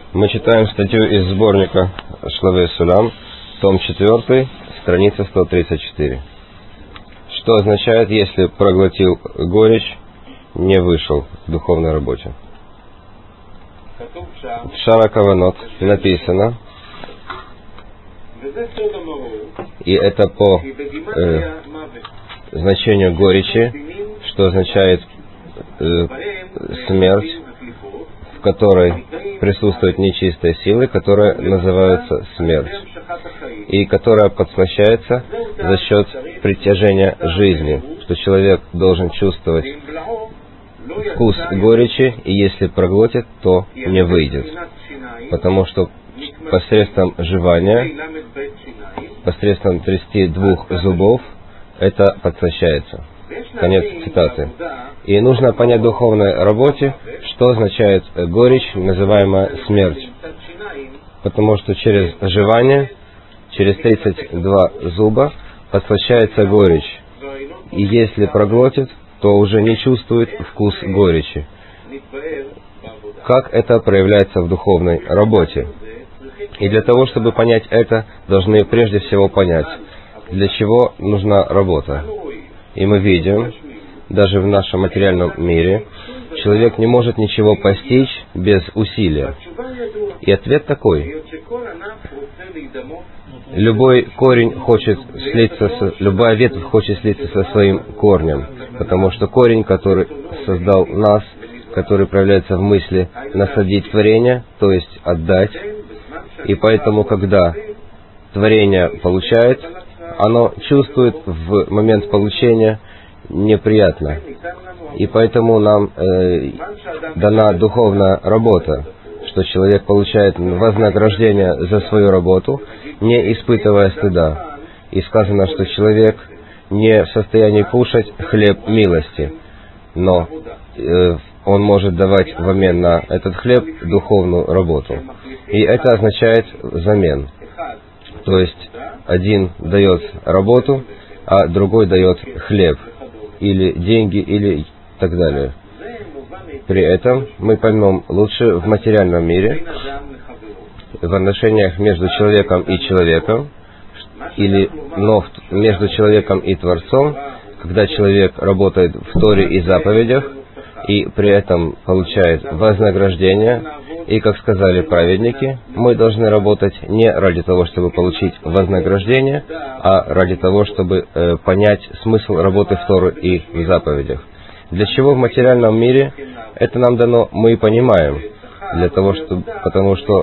Мы читаем статью из сборника Шлавей Сулам, том 4, страница 134. Что означает, если проглотил горечь, не вышел в духовной работе? В Шара Каванот написано, и это по значению горечи, что означает смерть, в которой присутствуют нечистые силы, которые называются смерть, и которая подслащается за счет притяжения жизни, что человек должен чувствовать вкус горечи, и если проглотит, то не выйдет, потому что посредством жевания, посредством 32 зубов, это подслащается. Конец цитаты. И нужно понять в духовной работе, что означает горечь, называемая смерть. Потому что через жевание, через 32 зуба подслащается горечь. И если проглотит, то уже не чувствует вкус горечи. Как это проявляется в духовной работе? И для того, чтобы понять это, должны прежде всего понять, для чего нужна работа. И мы видим, даже в нашем материальном мире, человек не может ничего постичь без усилия. И ответ такой. Любой корень хочет слиться, любая ветвь хочет слиться со своим корнем, потому что корень, который создал нас, который проявляется в мысли насадить творение, то есть отдать, и поэтому, когда творение получает, оно чувствует в момент получения неприятно. И поэтому нам дана духовная работа, что человек получает вознаграждение за свою работу, не испытывая стыда. И сказано, что человек не в состоянии кушать хлеб милости, но он может давать в обмен на этот хлеб духовную работу. И это означает замен. То есть один дает работу, а другой дает хлеб, или деньги, или так далее. При этом мы поймем лучше в материальном мире, в отношениях между человеком и человеком, но между человеком и Творцом, когда человек работает в Торе и заповедях, и при этом получает вознаграждение, и, как сказали праведники, мы должны работать не ради того, чтобы получить вознаграждение, а ради того, чтобы понять смысл работы в Торе и в заповедях. Для чего в материальном мире это нам дано, мы и понимаем. Потому что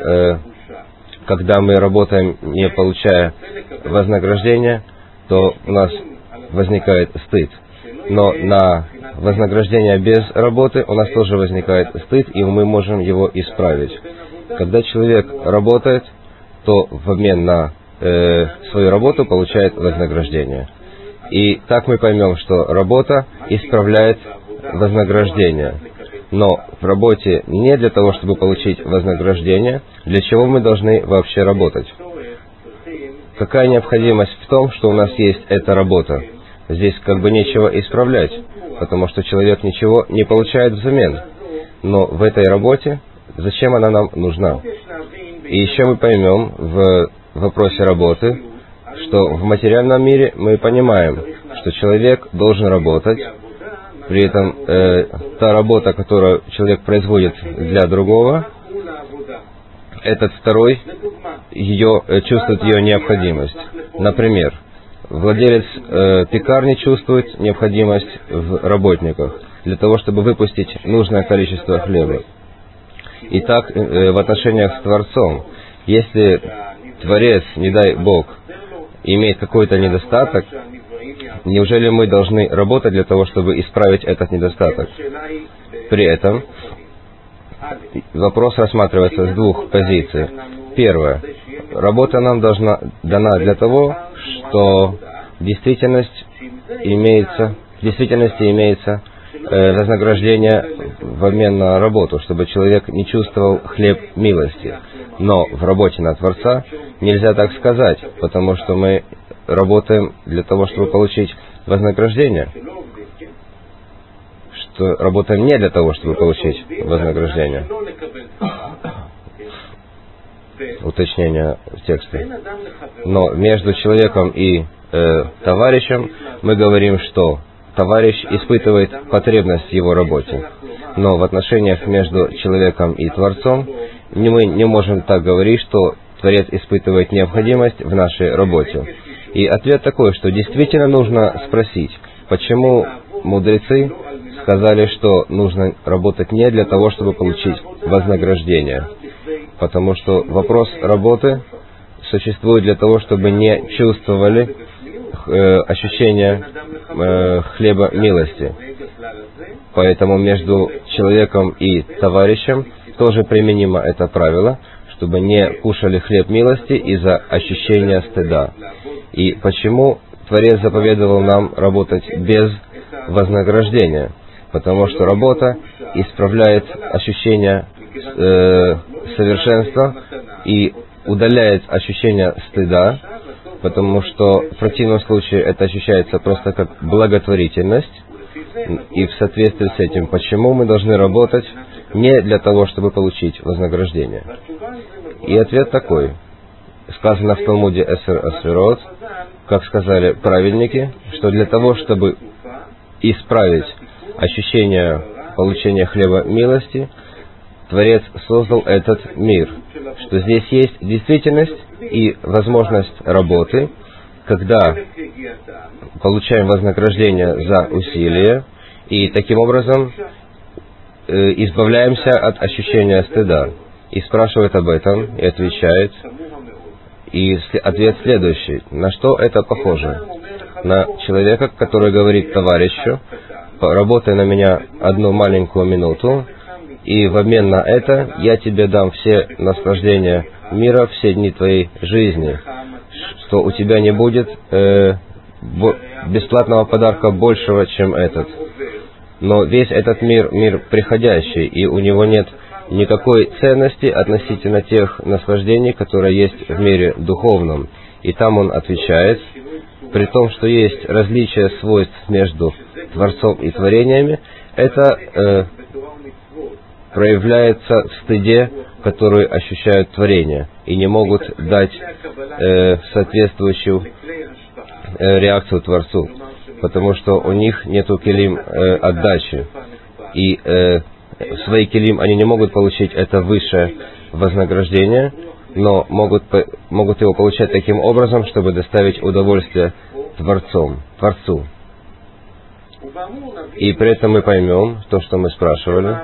когда мы работаем, не получая вознаграждения, то у нас возникает стыд. Но на вознаграждение без работы у нас тоже возникает стыд, и мы можем его исправить. Когда человек работает, то в обмен на свою работу получает вознаграждение. И так мы поймем, что работа исправляет вознаграждение. Но в работе не для того, чтобы получить вознаграждение, для чего мы должны вообще работать. Какая необходимость в том, что у нас есть эта работа? Здесь как бы нечего исправлять, потому что человек ничего не получает взамен. Но в этой работе, зачем она нам нужна? И еще мы поймем в вопросе работы, что в материальном мире мы понимаем, что человек должен работать, при этом та работа, которую человек производит для другого, этот второй чувствует ее необходимость. Например, владелец пекарни чувствует необходимость в работниках для того, чтобы выпустить нужное количество хлеба. И так в отношениях с Творцом, если Творец, не дай Бог, имеет какой-то недостаток, неужели мы должны работать для того, чтобы исправить этот недостаток? При этом вопрос рассматривается с двух позиций. Первое. Работа нам дана для того, что в действительности имеется вознаграждение в обмен на работу, чтобы человек не чувствовал хлеб милости. Но в работе на Творца нельзя так сказать, потому что мы работаем для того, чтобы получить вознаграждение. Что работаем не для того, чтобы получить вознаграждение. уточнение в тексте. Но между человеком и товарищем мы говорим, что товарищ испытывает потребность в его работе. Но в отношениях между человеком и Творцом мы не можем так говорить, что Творец испытывает необходимость в нашей работе. И ответ такой, что действительно нужно спросить, почему мудрецы сказали, что нужно работать не для того, чтобы получить вознаграждение. Потому что вопрос работы существует для того, чтобы не чувствовали ощущение хлеба милости. Поэтому между человеком и товарищем тоже применимо это правило, чтобы не кушали хлеб милости из-за ощущения стыда. И почему Творец заповедовал нам работать без вознаграждения? Потому что работа исправляет ощущение совершенства и удаляет ощущение стыда, потому что в противном случае это ощущается просто как благотворительность. И в соответствии с этим, почему мы должны работать не для того, чтобы получить вознаграждение? И ответ такой. Сказано в Талмуде Эсер Асферот, как сказали праведники, что для того, чтобы исправить ощущение получения хлеба милости, Творец создал этот мир. Что здесь есть действительность и возможность работы, когда получаем вознаграждение за усилия, и таким образом избавляемся от ощущения стыда. И спрашивает об этом, и отвечает. И ответ следующий. На что это похоже? На человека, который говорит товарищу: «Работай на меня одну маленькую минуту, и в обмен на это я тебе дам все наслаждения мира все дни твоей жизни, что у тебя не будет бесплатного подарка большего, чем этот». Но весь этот мир приходящий, и у него нет никакой ценности относительно тех наслаждений, которые есть в мире духовном. И там он отвечает, при том, что есть различия свойств между Творцом и творениями, это проявляется в стыде, который ощущают творения, и не могут дать соответствующую реакцию Творцу, потому что у них нету келим отдачи, и свои келим они не могут получить это высшее вознаграждение, но могут его получать таким образом, чтобы доставить удовольствие Творцу. И при этом мы поймем то, что мы спрашивали.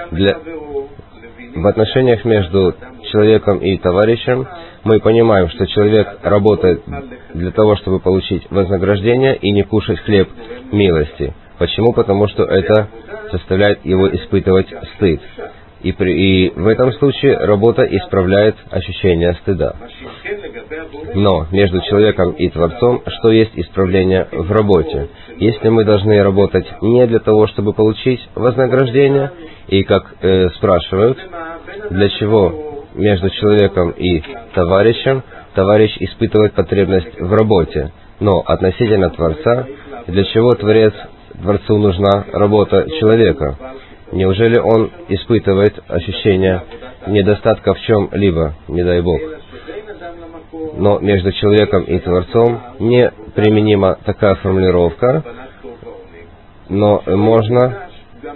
В отношениях между человеком и товарищем мы понимаем, что человек работает для того, чтобы получить вознаграждение и не кушать хлеб милости. Почему? Потому что это заставляет его испытывать стыд. И в этом случае работа исправляет ощущение стыда. Но между человеком и Творцом, что есть исправление в работе? Если мы должны работать не для того, чтобы получить вознаграждение, и как спрашивают, для чего между человеком и товарищем товарищ испытывает потребность в работе, но относительно Творца, для чего Творцу нужна работа человека? Неужели он испытывает ощущение недостатка в чем-либо, не дай Бог? Но между человеком и Творцом не применима такая формулировка, но можно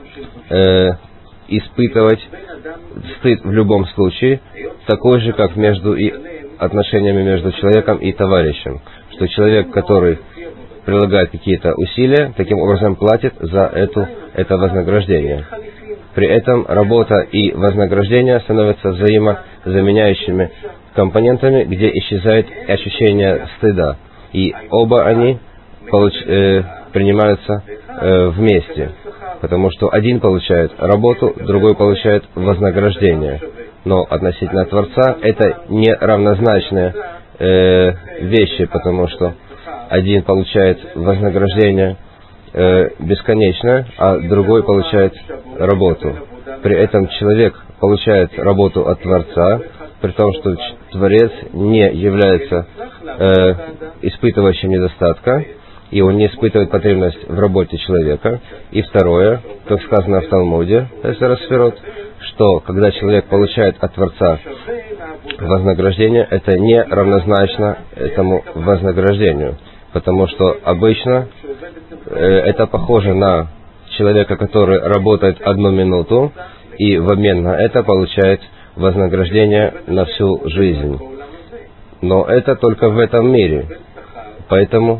испытывать стыд в любом случае, такой же, как между отношениями между человеком и товарищем. Что человек, который прилагает какие-то усилия, таким образом платит за это вознаграждение. При этом работа и вознаграждение становятся взаимозаменяющими компонентами, где исчезает ощущение стыда. И оба они принимаются вместе, потому что один получает работу, другой получает вознаграждение. Но относительно Творца это не равнозначные вещи, потому что один получает вознаграждение бесконечное, а другой получает работу. При этом человек получает работу от Творца, при том, что Творец не является испытывающим недостатка, и он не испытывает потребность в работе человека. И второе, как сказано в Талмуде, Эсер Асферот, что когда человек получает от Творца вознаграждение это не равнозначно этому вознаграждению, потому что обычно это похоже на человека, который работает 1 минуту и в обмен на это получает вознаграждение на всю жизнь. Но это только в этом мире, поэтому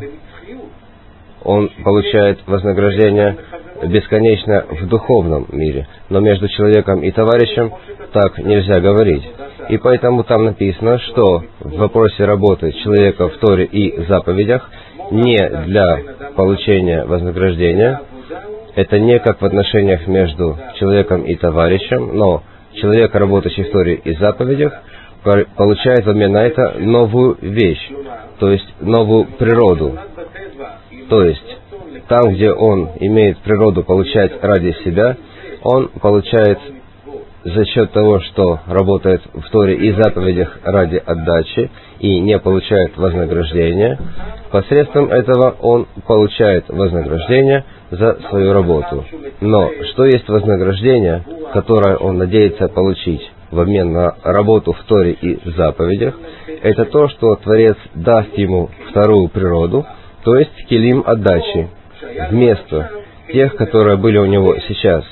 он получает вознаграждение бесконечно в духовном мире. Но между человеком и товарищем так нельзя говорить. И поэтому там написано, что в вопросе работы человека в Торе и заповедях не для получения вознаграждения, это не как в отношениях между человеком и товарищем, но человек, работающий в Торе и заповедях, получает в обмен на это новую вещь, то есть новую природу. То есть, там, где он имеет природу получать ради себя, он получает за счет того, что работает в Торе и заповедях ради отдачи и не получает вознаграждения, посредством этого он получает вознаграждение за свою работу. Но что есть вознаграждение, которое он надеется получить в обмен на работу в Торе и заповедях, это то, что Творец даст ему вторую природу, то есть килим отдачи, вместо тех, которые были у него сейчас.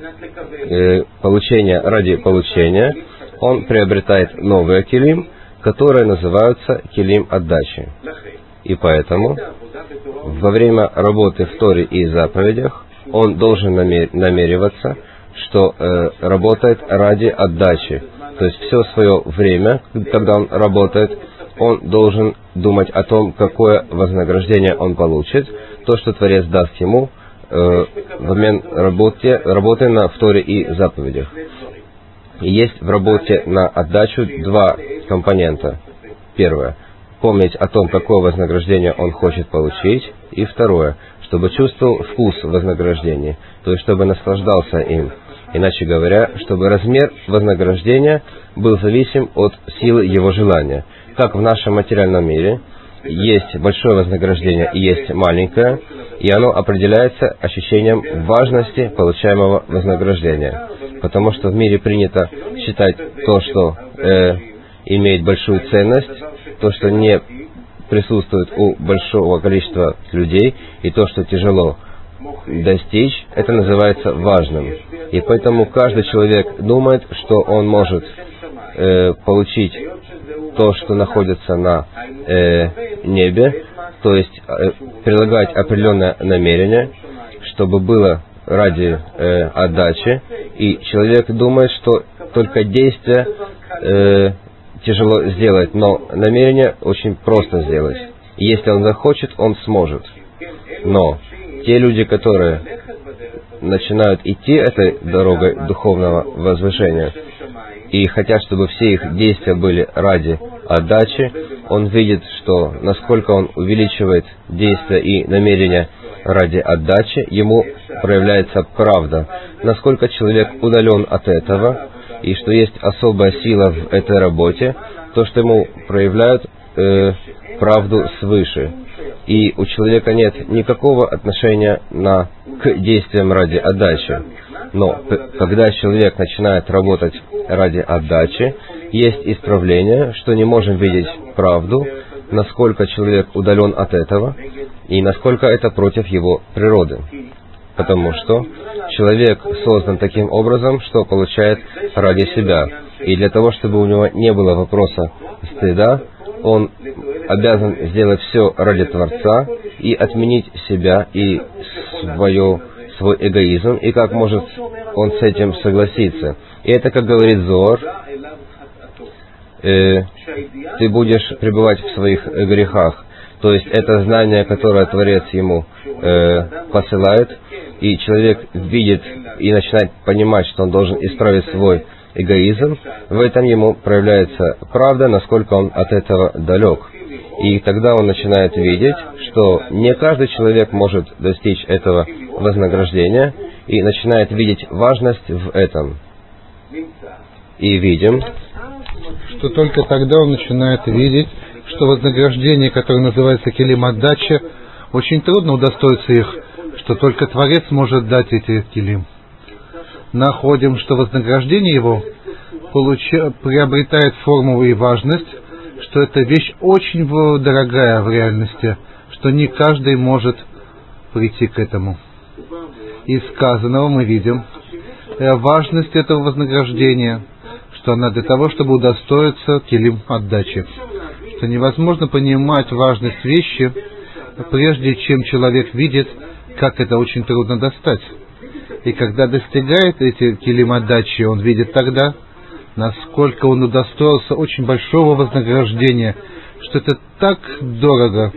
Получение ради получения, он приобретает новые килим, которые называются килим отдачи. И поэтому во время работы в Торе и заповедях он должен намереваться, что работает ради отдачи. То есть все свое время, когда он работает, он должен думать о том, какое вознаграждение он получит, то, что Творец даст ему в обмен работы на в Торе и заповедях. И есть в работе на отдачу 2 компонента. Первое — помнить о том, какое вознаграждение он хочет получить. И второе — чтобы чувствовал вкус вознаграждения, то есть чтобы наслаждался им. Иначе говоря, чтобы размер вознаграждения был зависим от силы его желания. Как в нашем материальном мире есть большое вознаграждение и есть маленькое, и оно определяется ощущением важности получаемого вознаграждения. Потому что в мире принято считать то, что имеет большую ценность, то, что не присутствует у большого количества людей, и то, что тяжело достичь, это называется важным. И поэтому каждый человек думает, что он может получить то, что находится на небе, то есть прилагать определенное намерение, чтобы было ради отдачи, и человек думает, что только действие тяжело сделать, но намерение очень просто сделать. И если он захочет, он сможет. Но те люди, которые начинают идти этой дорогой духовного возвышения и хотят, чтобы все их действия были ради отдачи, он видит, что насколько он увеличивает действия и намерения ради отдачи, ему проявляется правда, насколько человек удален от этого, и что есть особая сила в этой работе, то, что ему проявляют правду свыше. И у человека нет никакого отношения к действиям ради отдачи. Но когда человек начинает работать ради отдачи, есть исправление, что не можем видеть правду, насколько человек удален от этого, и насколько это против его природы. Потому что человек создан таким образом, что получает ради себя. И для того, чтобы у него не было вопроса стыда, он обязан сделать все ради Творца и отменить себя и свой эгоизм, и как может он с этим согласиться. И это, как говорит Зоар, ты будешь пребывать в своих грехах. То есть это знание, которое Творец ему посылает, и человек видит и начинает понимать, что он должен исправить свой эгоизм, в этом ему проявляется правда, насколько он от этого далек. И тогда он начинает видеть, что не каждый человек может достичь этого вознаграждения, и начинает видеть важность в этом. И видим, что только тогда он начинает видеть, что вознаграждение, которое называется килим отдачи, очень трудно удостоиться их, что только Творец может дать эти килим. Находим, что вознаграждение его приобретает форму и важность, что эта вещь очень дорогая в реальности, что не каждый может прийти к этому. Из сказанного мы видим важность этого вознаграждения, что она для того, чтобы удостоиться килим отдачи. Что невозможно понимать важность вещи, прежде чем человек видит, как это очень трудно достать. И когда достигает эти килим отдачи, он видит тогда, насколько он удостоился очень большого вознаграждения, что это так дорого,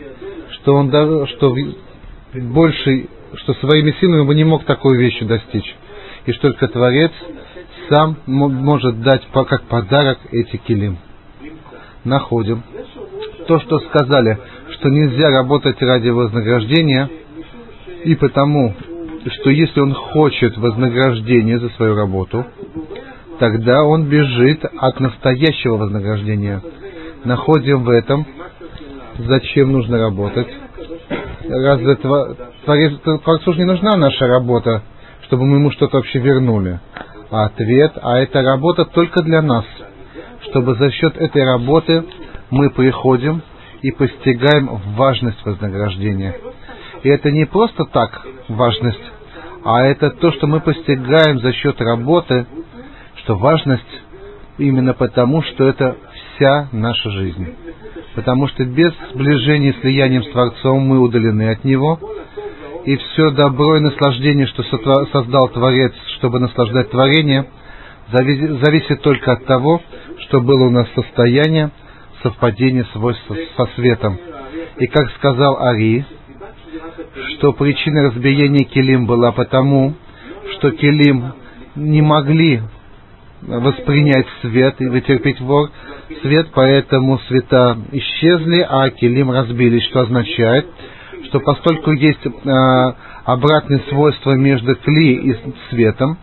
что своими силами бы не мог такой вещи достичь. И что только Творец сам может дать как подарок эти килим. Находим то, что сказали, что нельзя работать ради вознаграждения, и потому, что если он хочет вознаграждения за свою работу, тогда он бежит от настоящего вознаграждения. Находим в этом, зачем нужно работать. Разве Творцу же не нужна наша работа, чтобы мы ему что-то вообще вернули? А ответ, эта работа только для нас, чтобы за счет этой работы мы приходим и постигаем важность вознаграждения. И это не просто так важность, а это то, что мы постигаем за счет работы, что важность именно потому, что это вся наша жизнь. Потому что без сближения и слияния с Творцом мы удалены от Него, и все добро и наслаждение, что создал Творец, чтобы наслаждать творение, зависит только от того, что было у нас состояние совпадения свойств со светом. И как сказал Ари, что причина разбиения килим была потому, что килим не могли воспринять свет и вытерпеть свет, поэтому света исчезли, а килим разбились, что означает, что поскольку есть обратные свойства между кли и светом,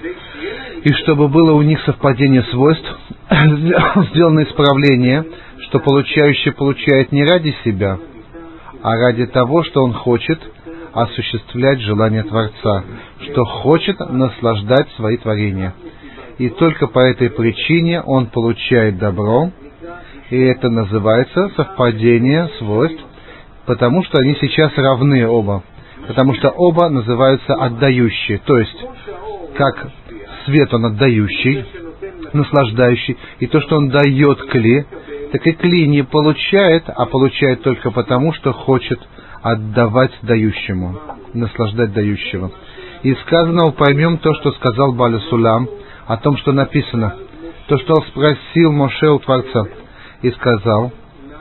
и чтобы было у них совпадение свойств, сделано исправление, что получающий получает не ради себя, а ради того, что он хочет осуществлять желание Творца, что хочет наслаждать свои творения. И только по этой причине он получает добро, и это называется совпадение свойств, потому что они сейчас равны оба, потому что оба называются отдающие, то есть как свет он отдающий, наслаждающий, и то, что он дает кли, так и кли не получает, а получает только потому, что хочет отдавать дающему, наслаждать дающего. И сказанного поймем то, что сказал Бааль Сулам, о том, что написано, то, что он спросил Моше у Творца, и сказал: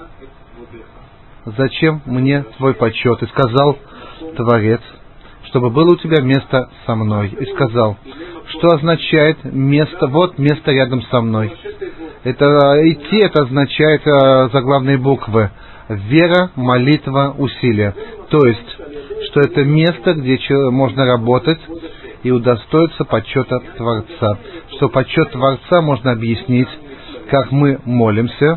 «Зачем мне твой почет?» И сказал Творец: «Чтобы было у тебя место со мной». И сказал: «Что означает место? Вот место рядом со мной». Это идти, это означает заглавные буквы: вера, молитва, усилие. То есть, что это место, где можно работать и удостоиться почета Творца. Что почет Творца можно объяснить, как мы молимся: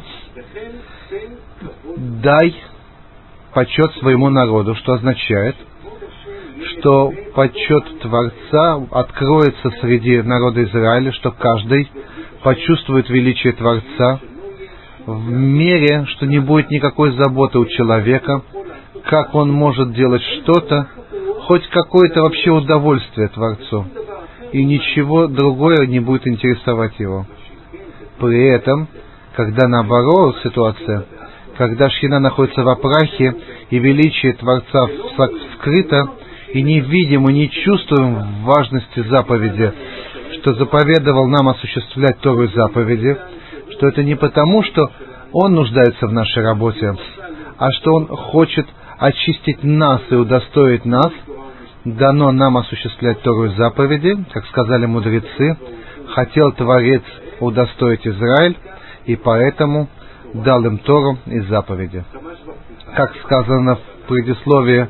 «Дай почет своему народу», что означает, что почет Творца откроется среди народа Израиля, что каждый почувствует величие Творца в мере, что не будет никакой заботы у человека, как он может делать что-то, хоть какое-то вообще удовольствие Творцу, и ничего другое не будет интересовать его. При этом, когда наоборот ситуация, когда Шхина находится в прахе, и величие Творца скрыто, и не видим, и не чувствуем важности заповеди, что заповедовал нам осуществлять Тору и заповеди, что это не потому, что Он нуждается в нашей работе, а что Он хочет очистить нас и удостоить нас, дано нам осуществлять Тору и заповеди, как сказали мудрецы, хотел Творец удостоить Израиль, и поэтому дал им Тору и заповеди. Как сказано в предисловии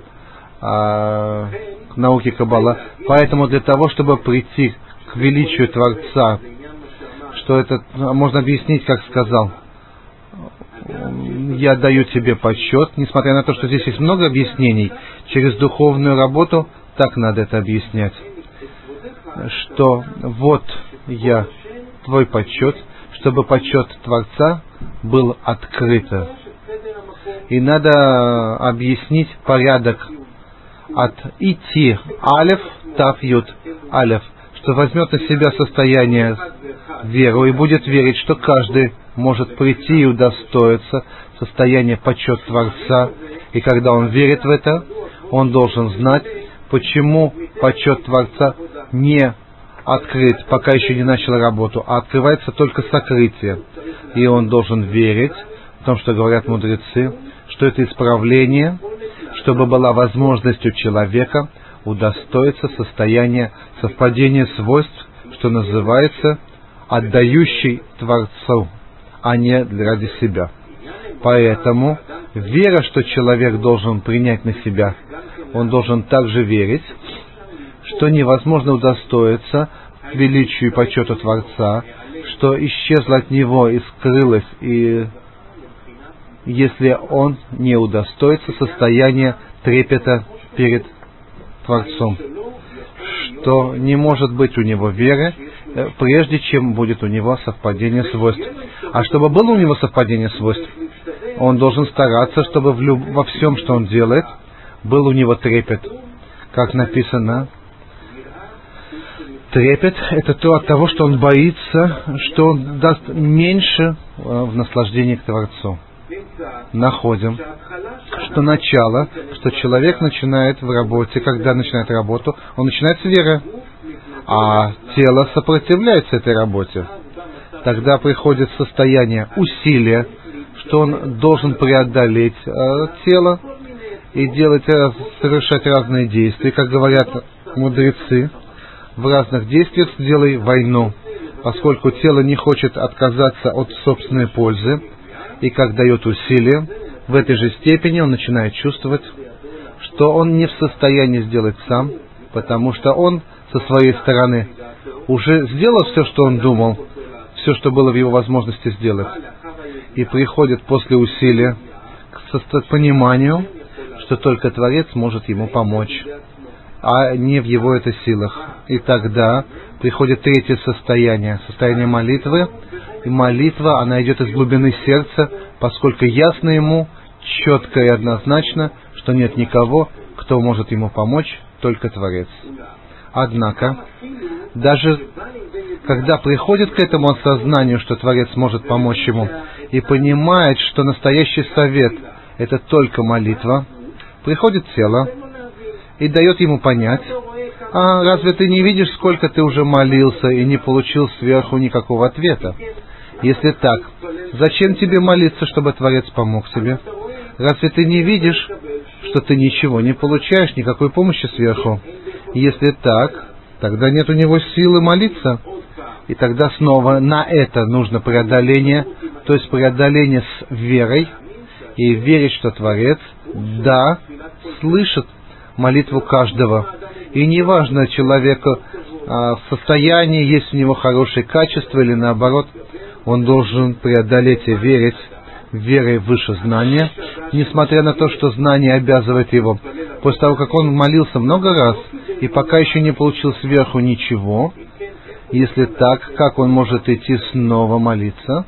к науке Каббала, поэтому для того, чтобы прийти к величию Творца, что это можно объяснить, как сказал: «Я даю тебе почет», несмотря на то, что здесь есть много объяснений, через духовную работу так надо это объяснять, что вот я твой почет, чтобы почет Творца был открыт. И надо объяснить порядок от идти алеф, тав, ют, алеф, что возьмет на себя состояние веру и будет верить, что каждый может прийти и удостоиться состояния почет Творца. И когда он верит в это, он должен знать, почему почет Творца не открыт, пока еще не начал работу, а открывается только сокрытие. И он должен верить в том, что говорят мудрецы, что это исправление, чтобы была возможность у человека удостоиться состояния совпадения свойств, что называется отдающий Творцу, а не ради себя. Поэтому вера, что человек должен принять на себя, он должен также верить, что невозможно удостоиться величию и почету Творца, что исчезло от него и скрылось, и если он не удостоится состояния трепета перед Творцом, что не может быть у него веры, прежде чем будет у него совпадение свойств. А чтобы было у него совпадение свойств, он должен стараться, чтобы во всем, что он делает, был у него трепет. Как написано, трепет — это то от того, что он боится, что он даст меньше в наслаждении к Творцу. Находим, что начало, что человек начинает в работе, когда начинает работу, он начинает с веры, а тело сопротивляется этой работе. Тогда приходит состояние усилия, что он должен преодолеть тело и совершать разные действия. Как говорят мудрецы, в разных действиях сделай войну, поскольку тело не хочет отказаться от собственной пользы, и как дает усилия, в этой же степени он начинает чувствовать, что он не в состоянии сделать сам, потому что он со своей стороны уже сделал все, что он думал, все, что было в его возможности сделать, и приходит после усилия к пониманию, что только Творец может ему помочь, а не в его это силах. И тогда приходит третье состояние молитвы. И молитва, она идет из глубины сердца, поскольку ясно ему, четко и однозначно, что нет никого, кто может ему помочь, только Творец. Однако, даже когда приходит к этому осознанию, что Творец может помочь ему, и понимает, что настоящий совет — это только молитва, приходит тело и дает ему понять: а разве ты не видишь, сколько ты уже молился и не получил сверху никакого ответа? Если так, зачем тебе молиться, чтобы Творец помог тебе? Разве ты не видишь, что ты ничего не получаешь, никакой помощи сверху? Если так, тогда нет у него силы молиться. И тогда снова на это нужно преодоление, то есть преодоление с верой, и верить, что Творец, да, слышит молитву каждого. И неважно, человеку в состоянии, есть у него хорошие качества или наоборот, он должен преодолеть и верить верой выше знания, несмотря на то, что знание обязывает его. После того, как он молился много раз, и пока еще не получил сверху ничего, если так, как он может идти снова молиться?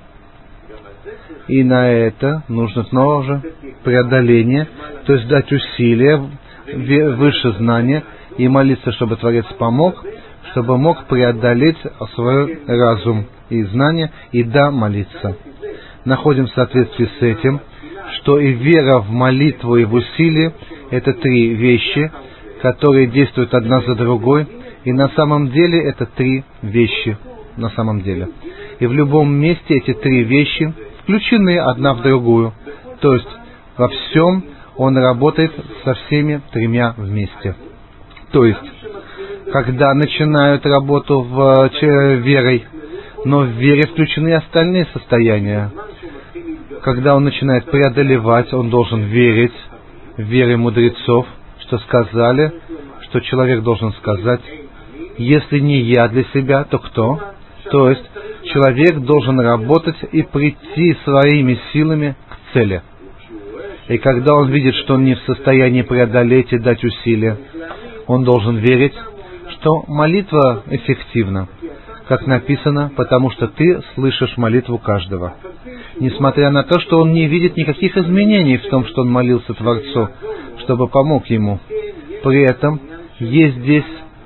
И на это нужно снова же преодоление, то есть дать усилия выше знания и молиться, чтобы Творец помог, чтобы мог преодолеть свой разум и знание, и да, молиться. Находим в соответствии с этим, что и вера в молитву и в усилие — это три вещи, которые действуют одна за другой, и на самом деле это три вещи на самом деле. И в любом месте эти три вещи включены одна в другую, то есть во всем он работает со всеми тремя вместе. То есть, когда начинают работу верой, но в вере включены остальные состояния. Когда он начинает преодолевать, он должен верить в вере мудрецов, что сказали, что человек должен сказать: если не я для себя, то кто? То есть, человек должен работать и прийти своими силами к цели. И когда он видит, что он не в состоянии преодолеть и дать усилия, он должен верить, что молитва эффективна. как написано, потому что ты слышишь молитву каждого. Несмотря на то, что он не видит никаких изменений в том, что он молился Творцу, чтобы помог ему. При этом есть здесь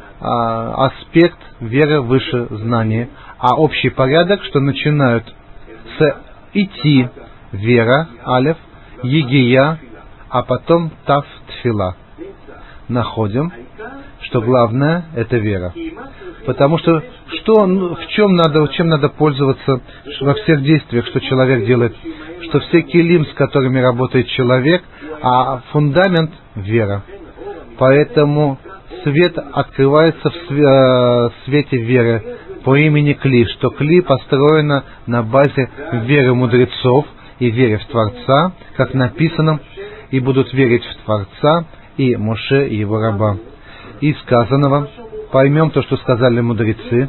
аспект веры выше знания, а общий порядок, что начинают с идти вера, алеф, егия, а потом тав, тфила. Находим, что главное — это вера. Потому что чем надо пользоваться во всех действиях, что человек делает, что все килим, с которыми работает человек, а фундамент — вера. Поэтому свет открывается в свете веры по имени Кли, что Кли построено на базе веры мудрецов и веры в Творца, как написано, и будут верить в Творца и Моше и его раба. Из сказанного поймем то, что сказали мудрецы.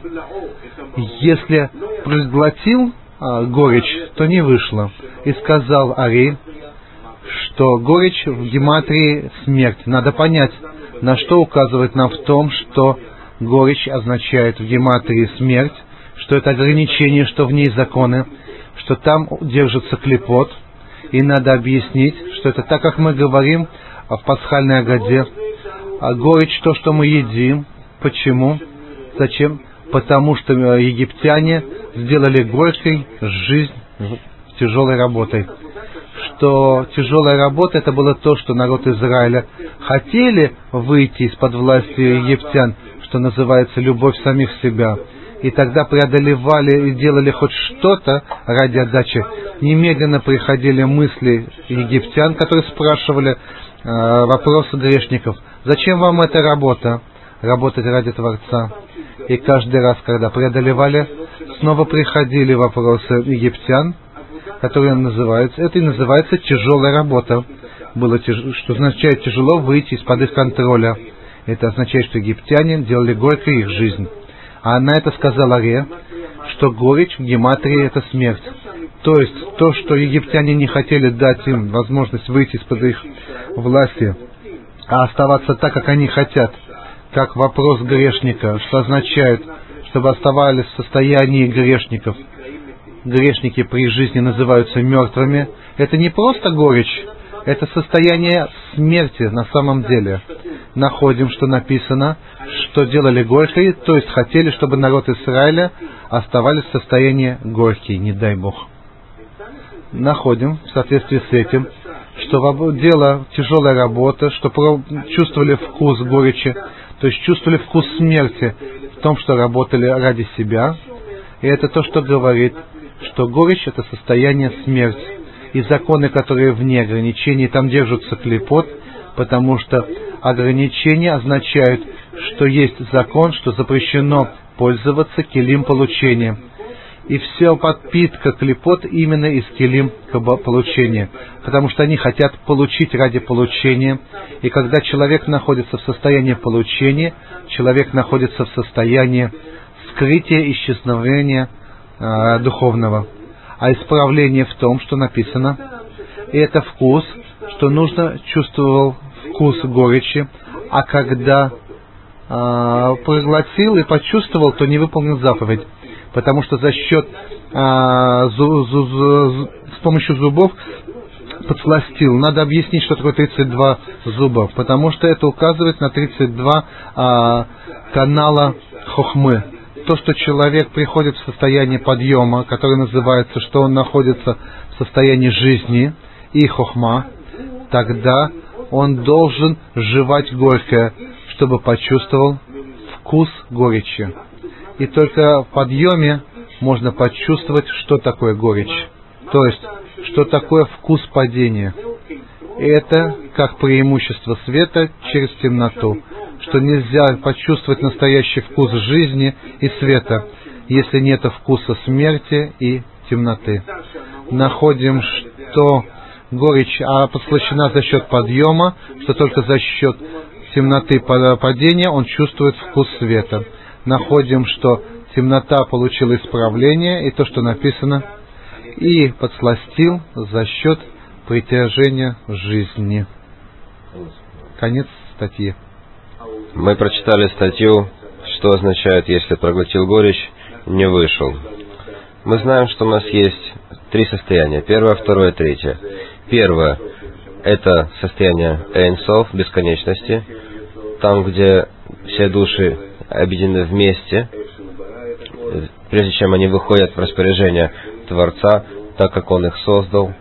Если проглотил горечь, то не вышло. И сказал Ари, что горечь в гематрии смерть. Надо понять, на что указывает нам в том, что горечь означает в гематрии смерть, что это ограничение, что в ней законы, что там держится клипот. И надо объяснить, что это так, как мы говорим в пасхальной агаде. А горечь то, что мы едим. Почему? Зачем? Потому что египтяне сделали горькой жизнь тяжелой работой. Что тяжелая работа — это было то, что народ Израиля хотели выйти из-под власти египтян, что называется любовь самих себя. И тогда преодолевали и делали хоть что-то ради отдачи. Немедленно приходили мысли египтян, которые спрашивали вопросы грешников. Зачем вам эта работа? Работать ради Творца. И каждый раз, когда преодолевали, снова приходили вопросы египтян, которые называются, это и называется тяжелая работа. Что означает тяжело выйти из-под их контроля. Это означает, что египтяне делали горькой их жизнь. А на это сказал Аре, что горечь в гематрии — это смерть. То есть, то, что египтяне не хотели дать им возможность выйти из-под их власти, а оставаться так, как они хотят, как вопрос грешника, что означает, чтобы оставались в состоянии грешников. Грешники при жизни называются мертвыми. Это не просто горечь, это состояние смерти на самом деле. Находим, что написано, что делали горькой, то есть хотели, чтобы народ Израиля оставались в состоянии горький, не дай Бог. Находим в соответствии с этим, что дело тяжелая работа, что чувствовали вкус горечи, то есть чувствовали вкус смерти в том, что работали ради себя. И это то, что говорит, что горечь — это состояние смерти. И законы, которые вне ограничений, там держатся клипот, потому что ограничения означают, что есть закон, что запрещено пользоваться килим получения. И вся подпитка клипот именно из килим получения, потому что они хотят получить ради получения. И когда человек находится в состоянии получения, человек находится в состоянии скрытия, исчезновения духовного. А исправление в том, что написано, и это вкус, что нужно чувствовал вкус горечи, а когда проглотил и почувствовал, то не выполнил заповедь. Потому что за счет с помощью зубов подсластил. Надо объяснить, что такое 32 зуба, потому что это указывает на 32 канала хохмы. То, что человек приходит в состояние подъема, которое называется, что он находится в состоянии жизни и хохма, тогда он должен жевать горькое, чтобы почувствовал вкус горечи. И только в подъеме можно почувствовать, что такое горечь. То есть, что такое вкус падения. И это как преимущество света через темноту. Что нельзя почувствовать настоящий вкус жизни и света, если нет вкуса смерти и темноты. Находим, что горечь подслащена за счет подъема, что только за счет темноты падения он чувствует вкус света. Находим, что темнота получила исправление, и то, что написано, и подсластил за счет притяжения жизни. Конец статьи. Мы прочитали статью, что означает, если проглотил горечь, не вышел. Мы знаем, что у нас есть три состояния. Первое, второе, третье. Первое – это состояние Ein Sof, бесконечности, там, где все души объединены вместе, прежде чем они выходят в распоряжение Творца, так как Он их создал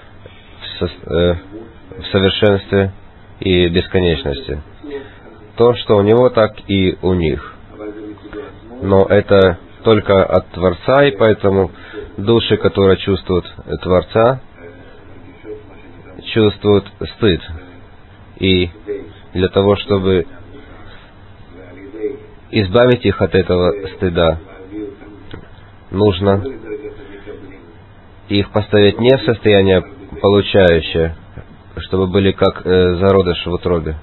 в совершенстве и бесконечности. То, что у Него, так и у них. Но это только от Творца, и поэтому души, которые чувствуют Творца, чувствуют стыд. И для того, чтобы избавить их от этого стыда, нужно их поставить не в состояние получающее, чтобы были как зародыш в утробе,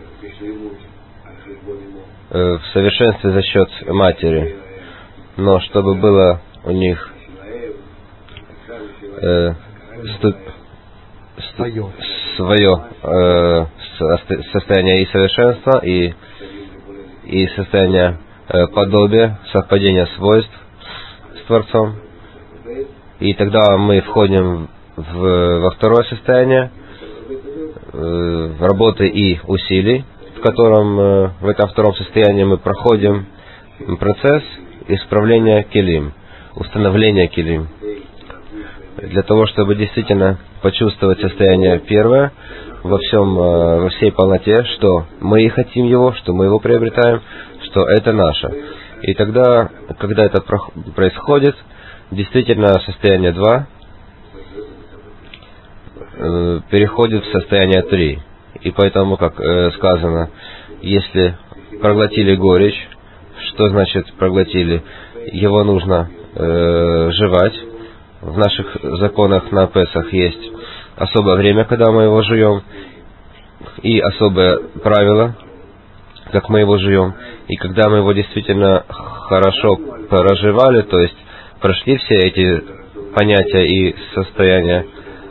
в совершенстве за счет матери, но чтобы было у них свое состояние и совершенства, и состояние подобия, совпадения свойств с Творцом. И тогда мы входим во второе состояние работы и усилий, в этом втором состоянии мы проходим процесс исправления килим, установления килим. Для того, чтобы действительно почувствовать состояние первое во всей полноте, что мы и хотим его, что мы его приобретаем, что это наше. И тогда, когда это происходит, действительно состояние 2 переходит в состояние 3. И поэтому, как сказано, если проглотили горечь, что значит проглотили? Его нужно жевать. В наших законах на Песах есть особое время, когда мы его жуем, и особое правило, как мы его жуем. И когда мы его действительно хорошо проживали, то есть прошли все эти понятия и состояния,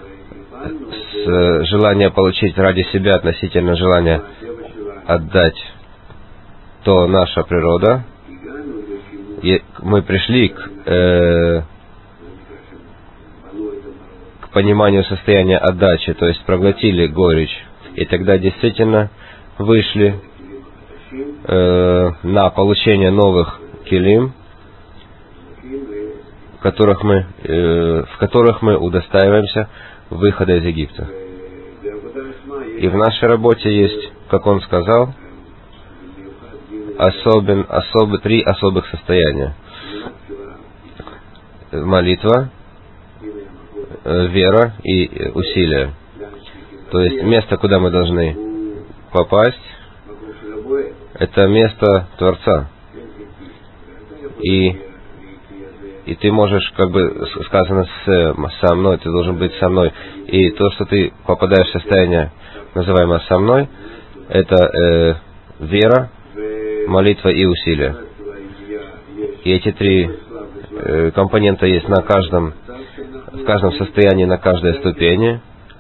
с желания получить ради себя относительно желания отдать, то наша природа, мы пришли к пониманию состояния отдачи, то есть проглотили горечь, и тогда действительно вышли на получение новых килим, в которых мы удостаиваемся выхода из Египта. И в нашей работе есть, как он сказал, три особых состояния. Молитва, вера и усилия. То есть место, куда мы должны попасть, это место Творца. И ты можешь, как бы сказано, со мной, ты должен быть со мной. И то, что ты попадаешь в состояние, называемое со мной, это вера, молитва и усилия. И эти три компонента есть в каждом состоянии, на каждой ступени.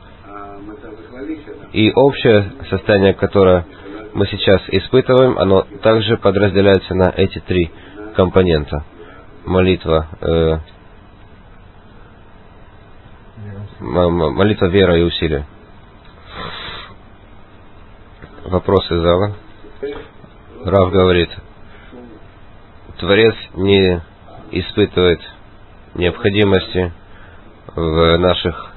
И общее состояние, которое мы сейчас испытываем, оно также подразделяется на эти три компонента. Молитва, вера и усилия. Вопросы зала? Рав говорит, Творец не испытывает необходимости в наших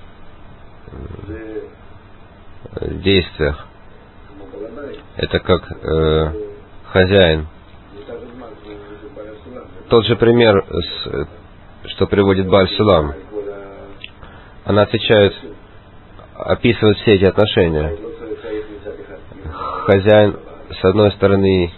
действиях. Это как хозяин. Тот же пример, что приводит Бааль Сулам. Она описывает все эти отношения. Хозяин, с одной стороны,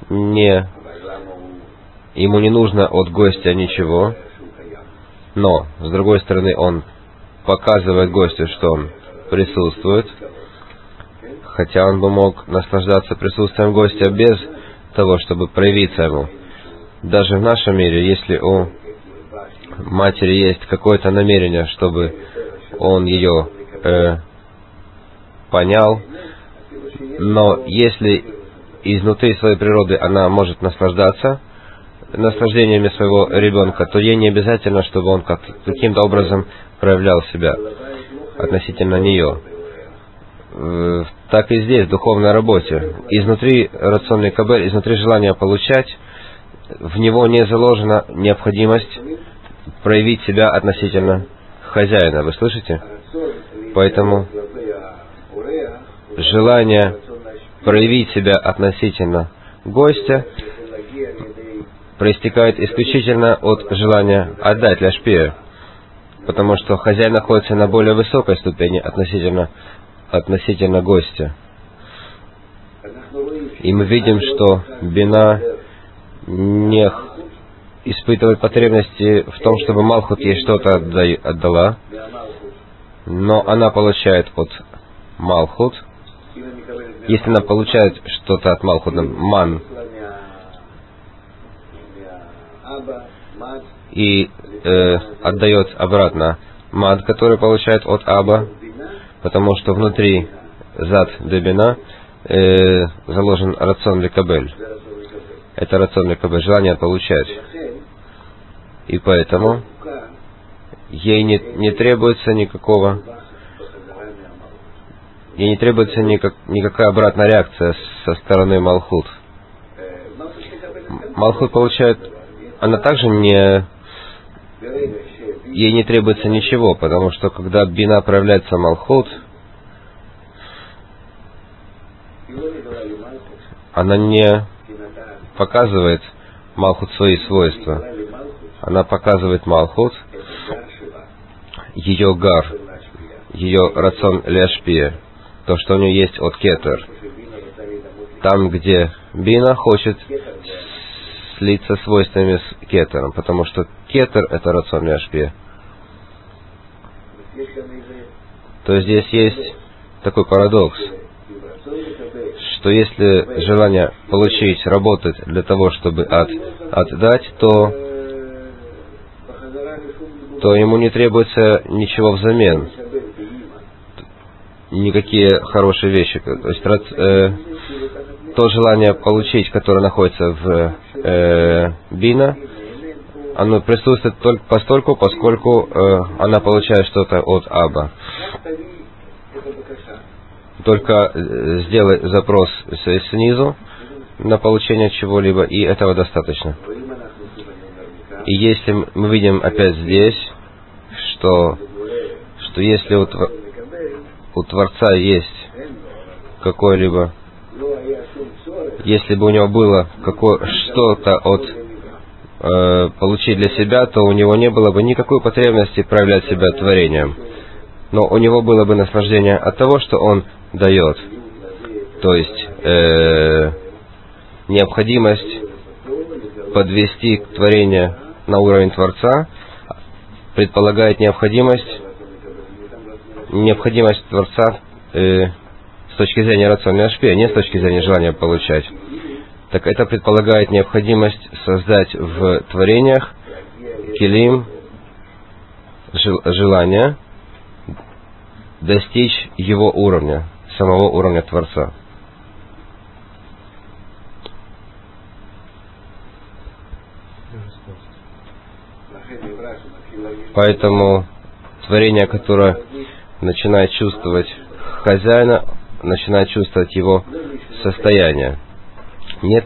ему не нужно от гостя ничего, но, с другой стороны, он показывает гостю, что он присутствует, хотя он бы мог наслаждаться присутствием гостя без того, чтобы проявиться ему. Даже в нашем мире, если у матери есть какое-то намерение, чтобы он ее понял, но если изнутри своей природы она может наслаждаться наслаждениями своего ребенка, то ей не обязательно, чтобы он каким-то образом проявлял себя относительно нее. Так и здесь, в духовной работе. Изнутри рацион ликабель, изнутри желания получать, в него не заложена необходимость проявить себя относительно хозяина. Вы слышите? Поэтому желание проявить себя относительно гостя проистекает исключительно от желания отдать ляшпия, потому что хозяин находится на более высокой ступени относительно гостя. И мы видим, что бина не испытывает потребности в том, чтобы Малхут ей что-то отдала, но она получает от Малхут. Если она получает что-то от Малхута, ман, и отдает обратно мад, который получает от Аба, потому что внутри зад дебина заложен рацион ликабель. Это рацион ликабель, желание получать. И поэтому ей не требуется никакая обратная реакция со стороны Малхут. Малхут получает, она также ей не требуется ничего, потому что когда бина проявляется Малхут, она не показывает Малхут свои свойства. Она показывает Малхут ее гар, ее рацион ляшпия, то, что у нее есть от кетер. Там, где бина хочет слиться свойствами с кетером, потому что кетер — это рацион ляшпия. То здесь есть такой парадокс, что если желание получить, работать для того, чтобы отдать, то ему не требуется ничего взамен, никакие хорошие вещи. То есть то желание получить, которое находится в бина, оно присутствует только поскольку она получает что-то от Аба. Только сделай запрос снизу на получение чего-либо, и этого достаточно. И если мы видим опять здесь, что если у Творца есть какое-либо, если бы у него было что-то получить для себя, то у него не было бы никакой потребности проявлять себя творением. Но у него было бы наслаждение от того, что он дает. То есть необходимость подвести творение на уровень Творца предполагает необходимость Творца с точки зрения рациона ляшпия, не с точки зрения желания получать. Так это предполагает необходимость создать в творениях килим, желание достичь его уровня, самого уровня Творца. Поэтому творение, которое начинает чувствовать хозяина, начинает чувствовать его состояние. Не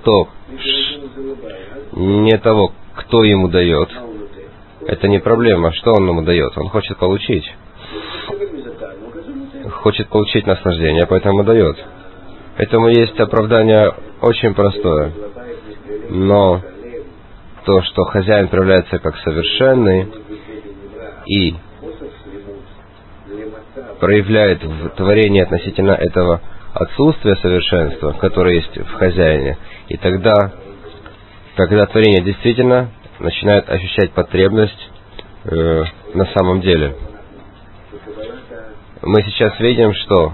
того, кто ему дает. Это не проблема, что он ему дает. Он хочет получить. Хочет получить наслаждение, поэтому дает. Этому есть оправдание очень простое. Но то, что хозяин проявляется как совершенный и проявляет в творении относительно этого отсутствия совершенства, которое есть в хозяине, и тогда творение действительно начинает ощущать потребность на самом деле. Мы сейчас видим, что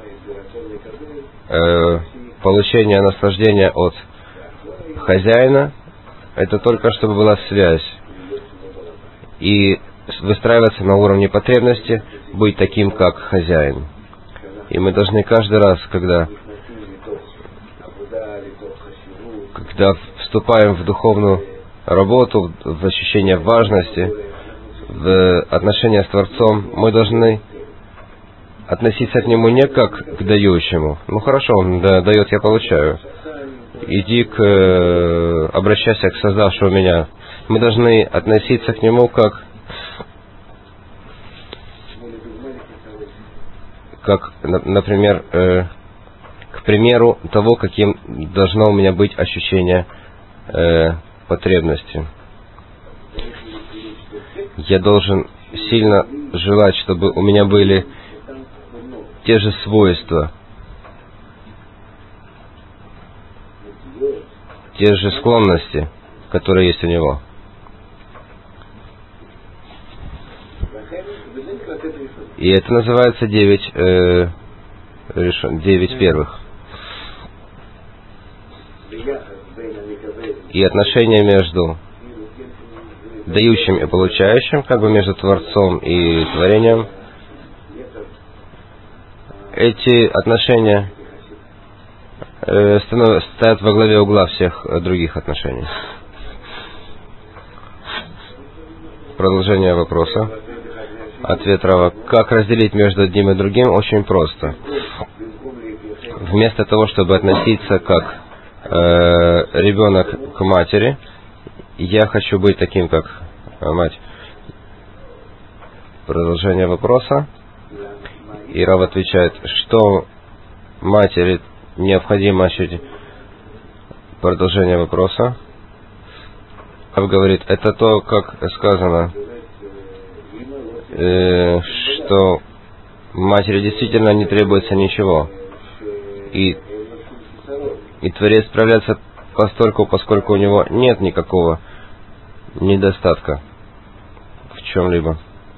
получение наслаждения от хозяина — это только чтобы была связь. И выстраиваться на уровне потребности, быть таким, как хозяин. И мы должны каждый раз, когда вступаем в духовную работу, в ощущение важности, в отношения с Творцом, мы должны относиться к Нему не как к дающему. Ну хорошо, Он дает, я получаю. Иди обращайся к создавшему меня. Мы должны относиться к Нему как, например, к примеру того, каким должно у меня быть ощущение потребности. Я должен сильно желать, чтобы у меня были те же свойства, те же склонности, которые есть у него. И это называется 9 первых. И отношения между дающим и получающим, как бы между Творцом и творением, эти отношения стоят во главе угла всех других отношений. Продолжение вопроса. Ответ Рава. Как разделить между одним и другим? Очень просто. Вместо того, чтобы относиться как ребенок к матери, я хочу быть таким, как мать. Продолжение вопроса. И Рав отвечает, что матери необходимо ощутить. Продолжение вопроса. Рав говорит, это то, как сказано, что матери действительно не требуется ничего. И Творец справляется постольку, поскольку у него нет никакого недостатка в чем-либо.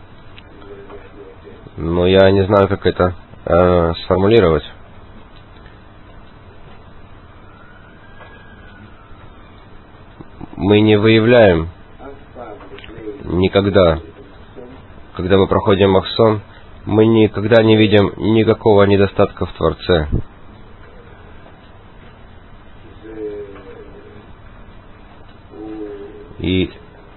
Но я не знаю, как это сформулировать. Мы не выявляем никогда, когда мы проходим Махсон, мы никогда не видим никакого недостатка в Творце. И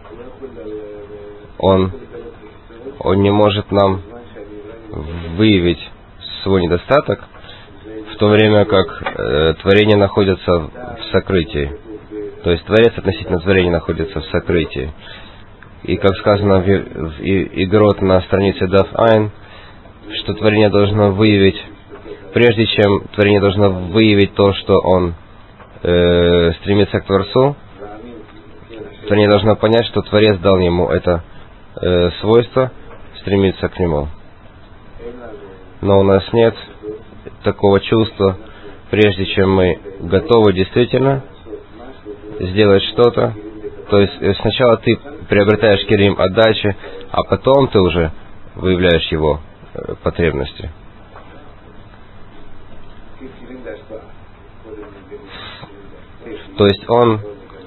Он не может нам выявить свой недостаток, в то время как творение находится в сокрытии. То есть Творец относительно творения находится в сокрытии. И как сказано в Игрот на странице Даф Айн, что творение должно выявить, прежде чем творение должно выявить то, что он стремится к Творцу, творение должно понять, что Творец дал ему это свойство стремиться к нему. Но у нас нет такого чувства, прежде чем мы готовы действительно сделать что-то. То есть сначала ты приобретаешь килим отдачи, а потом ты уже выявляешь его потребности. То есть он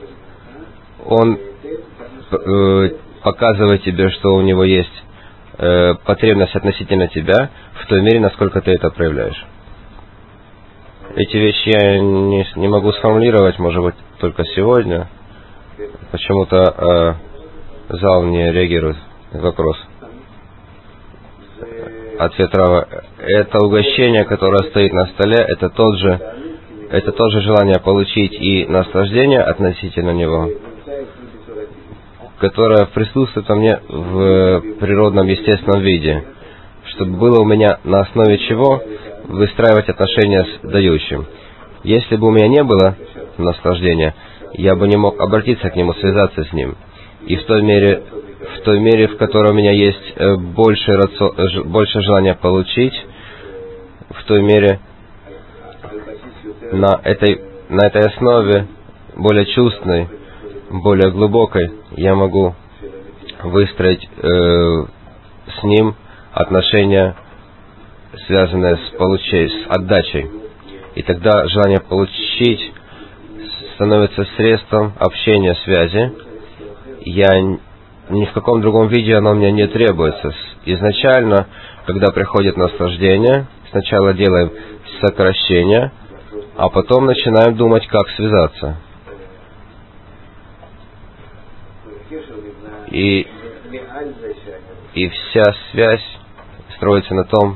показывает тебе, что у него есть потребность относительно тебя в той мере, насколько ты это проявляешь. Эти вещи я не могу сформулировать, может быть, только сегодня. Почему-то зал не реагирует на вопрос. Ответ Рава. Это угощение, которое стоит на столе, это тоже желание получить и наслаждение относительно него, которое присутствует во мне в природном, естественном виде, чтобы было у меня на основе чего выстраивать отношения с дающим. Если бы у меня не было наслаждения, я бы не мог обратиться к нему, связаться с ним. И в той мере, в которой у меня есть больше желания получить, в той мере на этой основе, более чувственной, более глубокой, я могу выстроить с ним отношения, связанные с отдачей. И тогда желание получить становится средством общения, связи. Ни в каком другом виде оно мне не требуется. Изначально, когда приходит наслаждение, сначала делаем сокращение, а потом начинаем думать, как связаться. И вся связь строится на том,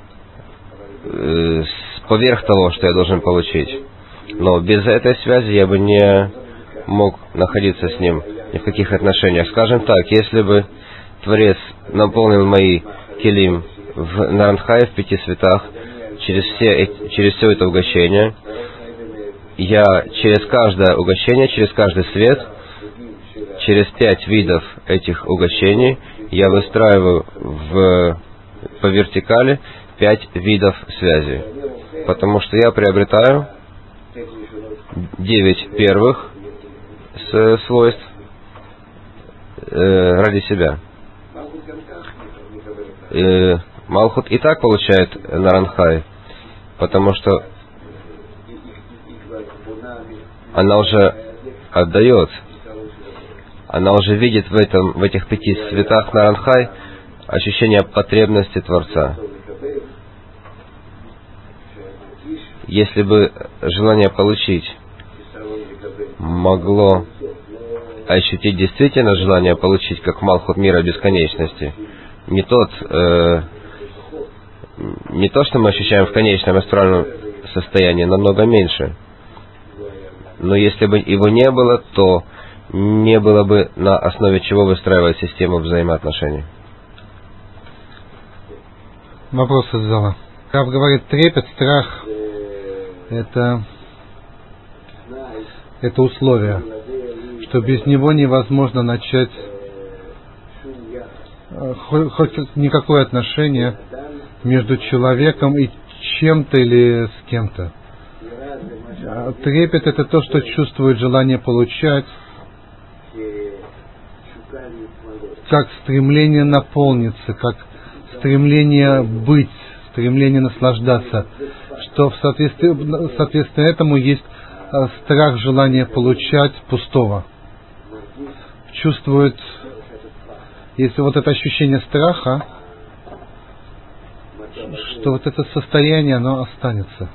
поверх того, что я должен получить. Но без этой связи я бы не мог находиться с ним ни в каких отношениях. Скажем так, если бы Творец наполнил мои келим в Наранхае, в 5 светах, через все это угощение, я через каждое угощение, через каждый свет, через 5 видов этих угощений, я выстраиваю по вертикали 5 видов связи. Потому что я приобретаю 9 первых свойств ради себя. Малхут и так получает Наранхай, потому что она уже отдает, она уже видит в этих 5 светах Наранхай ощущение потребности Творца. Если бы желание получить могло ощутить действительно желание получить, как Малхут мира бесконечности, не то, что мы ощущаем в конечном астральном состоянии, намного меньше. Но если бы его не было, то не было бы на основе чего выстраивать систему взаимоотношений. Вопрос из зала. Рав говорит, трепет, страх — это условие, что без него невозможно начать хоть никакое отношение между человеком и чем-то или с кем-то. Трепет — это то, что чувствует желание получать, как стремление наполниться, как стремление быть, стремление наслаждаться, что соответственно этому есть страх, желание получать пустого. Чувствует, если вот это ощущение страха, что вот это состояние, оно останется.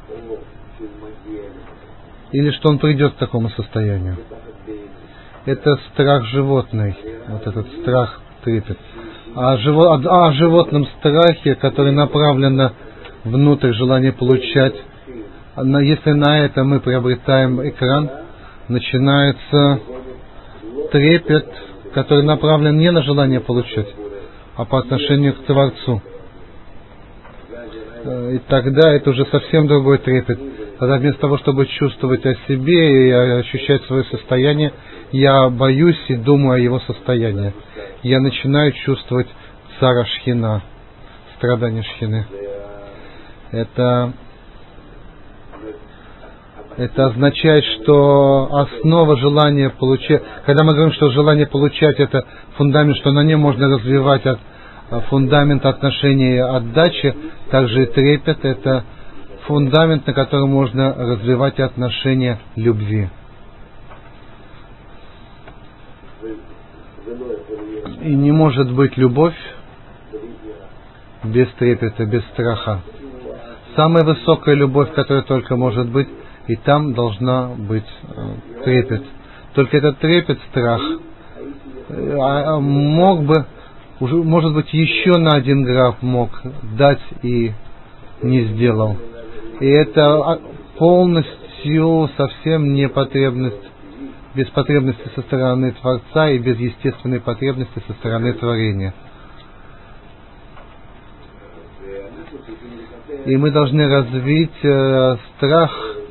Или что он придет к такому состоянию. Это страх животный, вот этот страх, трепет. О животном страхе, который направлен внутрь желание получать, если на это мы приобретаем экран, начинается трепет, который направлен не на желание получать, а по отношению к Творцу. И тогда это уже совсем другой трепет. Тогда вместо того, чтобы чувствовать о себе и ощущать свое состояние, я боюсь и думаю о его состоянии. Я начинаю чувствовать цара Шхина, страдания Шхины. Это означает, что основа желания получать, когда мы говорим, что желание получать — это фундамент, что на нем можно развивать фундамент отношений отдачи, также и трепет — это фундамент, на котором можно развивать отношения любви. И не может быть любовь без трепета, без страха. Самая высокая любовь, которая только может быть, и там должна быть трепет. Только этот трепет, страх, может быть, еще на 1 грамм мог дать и не сделал. И это полностью совсем не потребность, без потребности со стороны Творца и без естественной потребности со стороны творения. И мы должны развить страх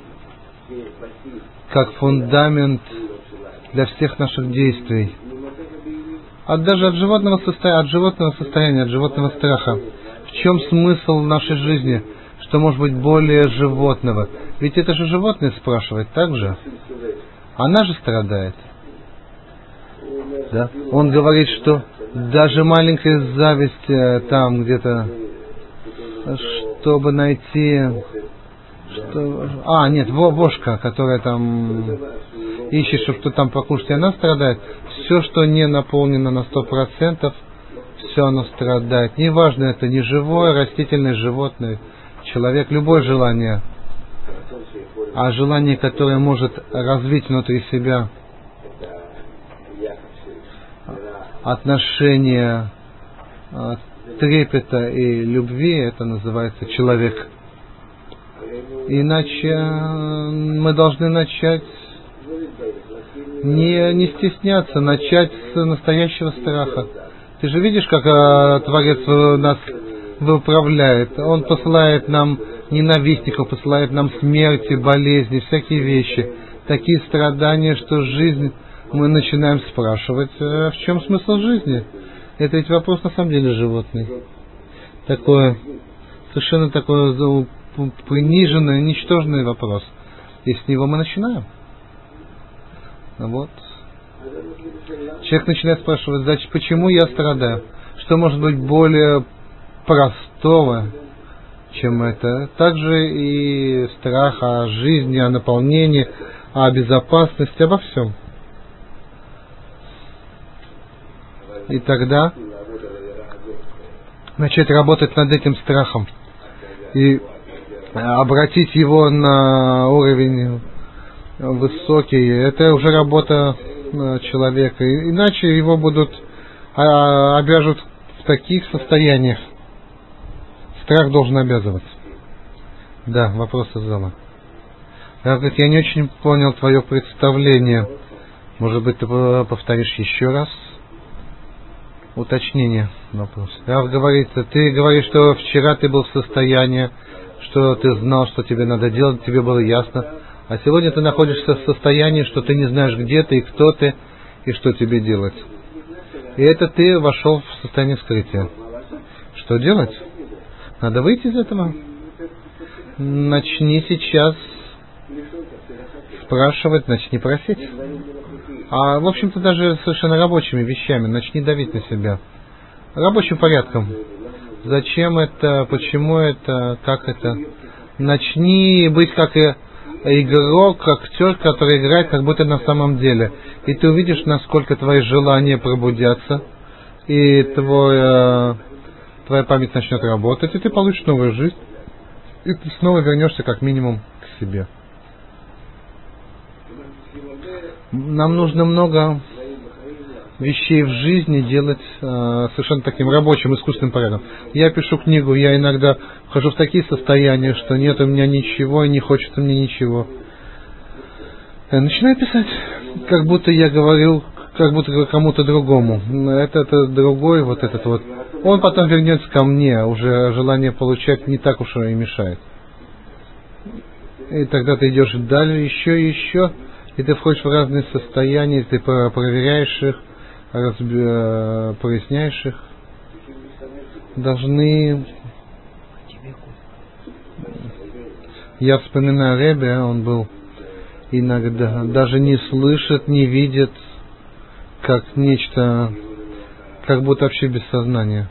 как фундамент для всех наших действий. Даже от животного состояния, от животного страха. В чем смысл нашей жизни? Что может быть более животного? Ведь это же животное спрашивает, так же? Она же страдает. Да? Он говорит, что даже маленькая зависть там где-то, чтобы найти... вошка, которая там ищет, чтобы кто там покушать, и она страдает. Все, что не наполнено на 100%, все оно страдает. Неважно, это не живое, растительное, животное, человек, любое желание, а желание, которое может развить внутри себя отношения трепета и любви, это называется человек. Иначе мы должны начать не стесняться, начать с настоящего страха. Ты же видишь, как Творец нас выправляет. Он посылает нам ненавистников, посылает нам смерти, болезни, всякие вещи. Такие страдания, что жизнь, мы начинаем спрашивать, в чем смысл жизни? Это ведь вопрос на самом деле животный. Такой, совершенно такой приниженный, ничтожный вопрос. И с него мы начинаем. Вот. Человек начинает спрашивать, значит, почему я страдаю? Что может быть более простого, чем это? Также и страх о жизни, о наполнении, о безопасности, обо всем. И тогда начать работать над этим страхом и обратить его на уровень высокий. Это уже работа человека. Иначе его обяжут в таких состояниях. Страх должен обязывать. Да, вопрос из зала. Я не очень понял твое представление. Может быть, ты повторишь еще раз? Уточнение вопроса. Рав говорит, ты говоришь, что вчера ты был в состоянии, что ты знал, что тебе надо делать, тебе было ясно. А сегодня ты находишься в состоянии, что ты не знаешь, где ты и кто ты, и что тебе делать. И это ты вошел в состояние скрытия. Что делать? Надо выйти из этого. Начни сейчас спрашивать, начни просить. А в общем-то даже совершенно рабочими вещами. Начни давить на себя. Рабочим порядком. Зачем это, почему это, как это. Начни быть как игрок, актер, который играет как будто на самом деле. И ты увидишь, насколько твои желания пробудятся. И твоя память начнет работать. И ты получишь новую жизнь. И ты снова вернешься как минимум к себе. Нам нужно много вещей в жизни делать совершенно таким рабочим, искусственным порядком. Я пишу книгу, я иногда вхожу в такие состояния, что нет у меня ничего и не хочется мне ничего. Я начинаю писать, как будто я говорил, как будто кому-то другому. Это другой, вот этот вот. Он потом вернется ко мне, уже желание получать не так уж и мешает. И тогда ты идешь далее, еще и еще. И ты входишь в разные состояния, ты проверяешь их, проясняешь их. Должны... Я вспоминаю Ребе, он был иногда, даже не слышит, не видит, как нечто, как будто вообще без сознания.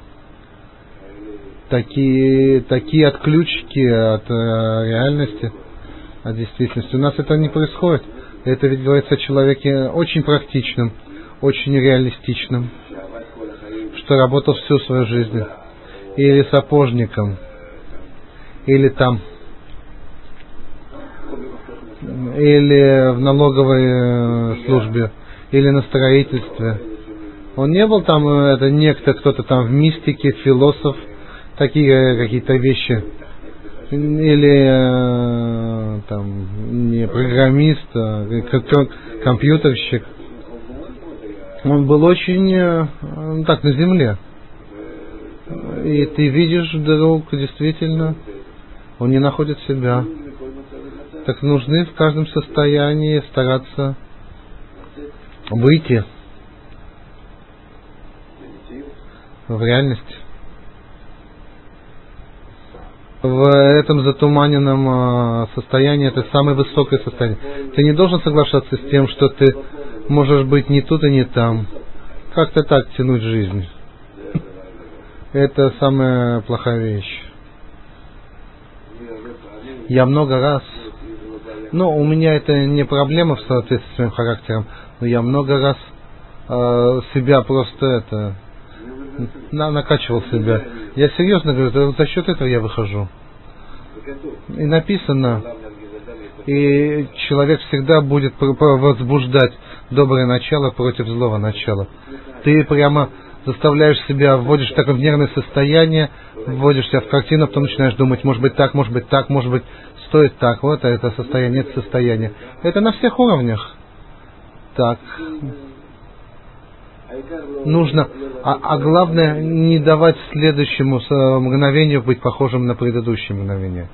Такие отключки от реальности, от действительности. У нас это не происходит. Это ведь говорится о человеке очень практичном, очень реалистичном, что работал всю свою жизнь. Или сапожником, или там, или в налоговой службе, или на строительстве. Он не был там, это некто, кто-то там в мистике, философ, такие какие-то вещи. Или там не программист, а компьютерщик. Он был очень так на земле. И ты видишь вдруг действительно, он не находит себя. Так нужны в каждом состоянии стараться выйти в реальность. В этом затуманенном состоянии это самое высокое состояние. Ты не должен соглашаться с тем, что ты можешь быть ни тут и ни там. Как-то так тянуть жизнь. Это самая плохая вещь. Я много раз... у меня это не проблема в соответствии с своим характером, но я много раз себя просто накачивал себя. Я серьезно говорю, за счет этого я выхожу. И написано, и человек всегда будет возбуждать доброе начало против злого начала. ты прямо заставляешь себя, вводишь в такое нервное состояние, вводишь себя в картину, потом начинаешь думать, может быть так, может быть так, может быть стоит так, вот это состояние, это состояние. Это на всех уровнях. Так. Нужно, а главное, не давать следующему мгновению быть похожим на предыдущее мгновение.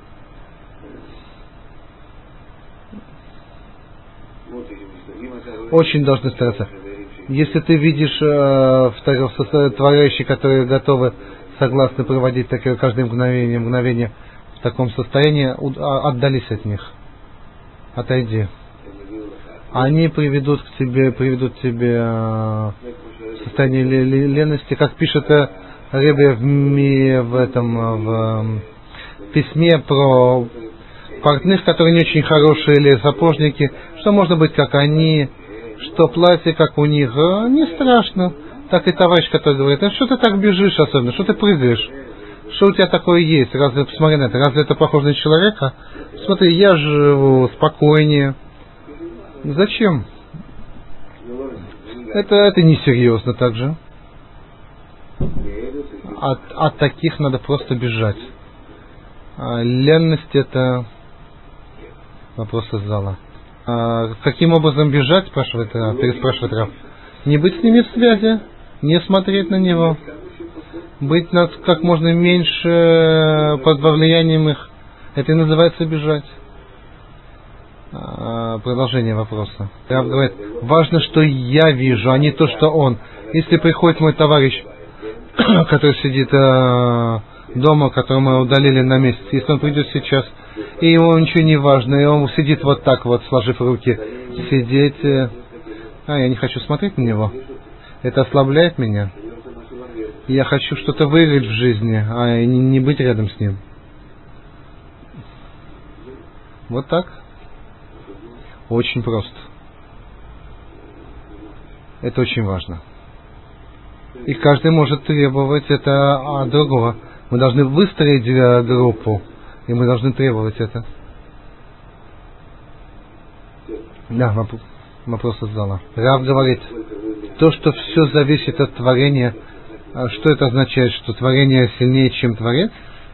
Очень должны стараться. Если ты видишь товарищей, которые готовы, согласны проводить такое каждое мгновение в таком состоянии, отдались от них. Отойди. Они приведут тебя в состояние лености, как пишет Ребе в письме про портных, которые не очень хорошие, или сапожники, что можно быть как они, что платье как у них, не страшно. Так и товарищ, который говорит, что ты так бежишь особенно, что ты прыгаешь, что у тебя такое есть, разве, посмотри на это, разве это похоже на человека? Смотри, я живу спокойнее. Зачем? Это несерьезно также. От таких надо просто бежать. Ленность — это вопрос из зала. Каким образом бежать, переспрашивает Рав. Не быть с ними в связи, не смотреть на него, быть как можно меньше под влиянием их. Это и называется бежать. Продолжение вопроса. Рав говорит, важно, что я вижу, а не то, что он. Если приходит мой товарищ, который сидит дома, которого мы удалили на месяц, если он придет сейчас, и ему ничего не важно, и он сидит вот так вот, сложив руки, сидеть, я не хочу смотреть на него, это ослабляет меня. Я хочу что-то выиграть в жизни, а не быть рядом с ним. Вот так. Очень просто. Это очень важно. И каждый может требовать это от другого. Мы должны выстроить группу, и мы должны требовать это. Да, вопрос из зала. Рав говорит, то, что все зависит от творения, что это означает, что творение сильнее, чем Творец?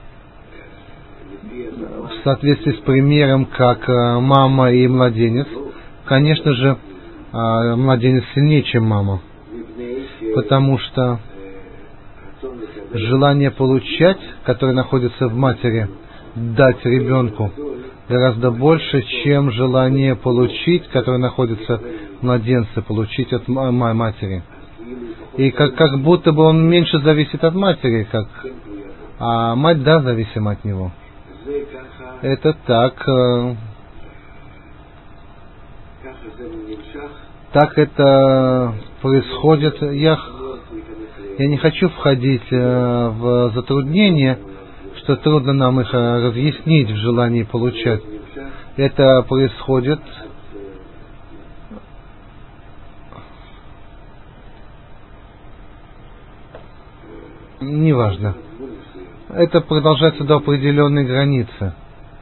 В соответствии с примером, как мама и младенец, конечно же, младенец сильнее, чем мама. Потому что желание получать, которое находится в матери, дать ребенку, гораздо больше, чем желание получить, которое находится в младенце, получить от матери. И как будто бы он меньше зависит от матери, а мать, да, зависима от него. Это так. Так это происходит. Я не хочу входить в затруднения, что трудно нам их разъяснить в желании получать. Это происходит неважно. Это продолжается до определенной границы.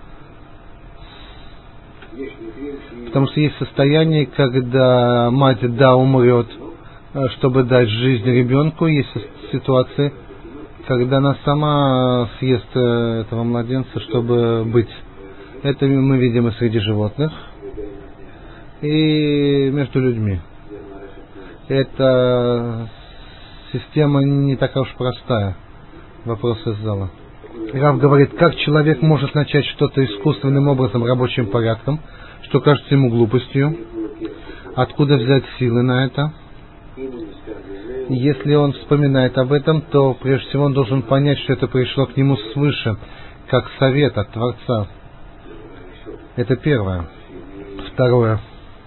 Потому что есть состояние, когда мать, да, умрет, чтобы дать жизнь ребенку. Есть ситуации, когда она сама съест этого младенца, чтобы быть. Это мы видим и среди животных, и между людьми. Эта система не такая уж простая. Вопрос из зала. Рав говорит, как человек может начать что-то искусственным образом, рабочим порядком, что кажется ему глупостью, откуда взять силы на это. Если он вспоминает об этом, то прежде всего он должен понять, что это пришло к нему свыше, как совет от Творца. Это первое. Второе.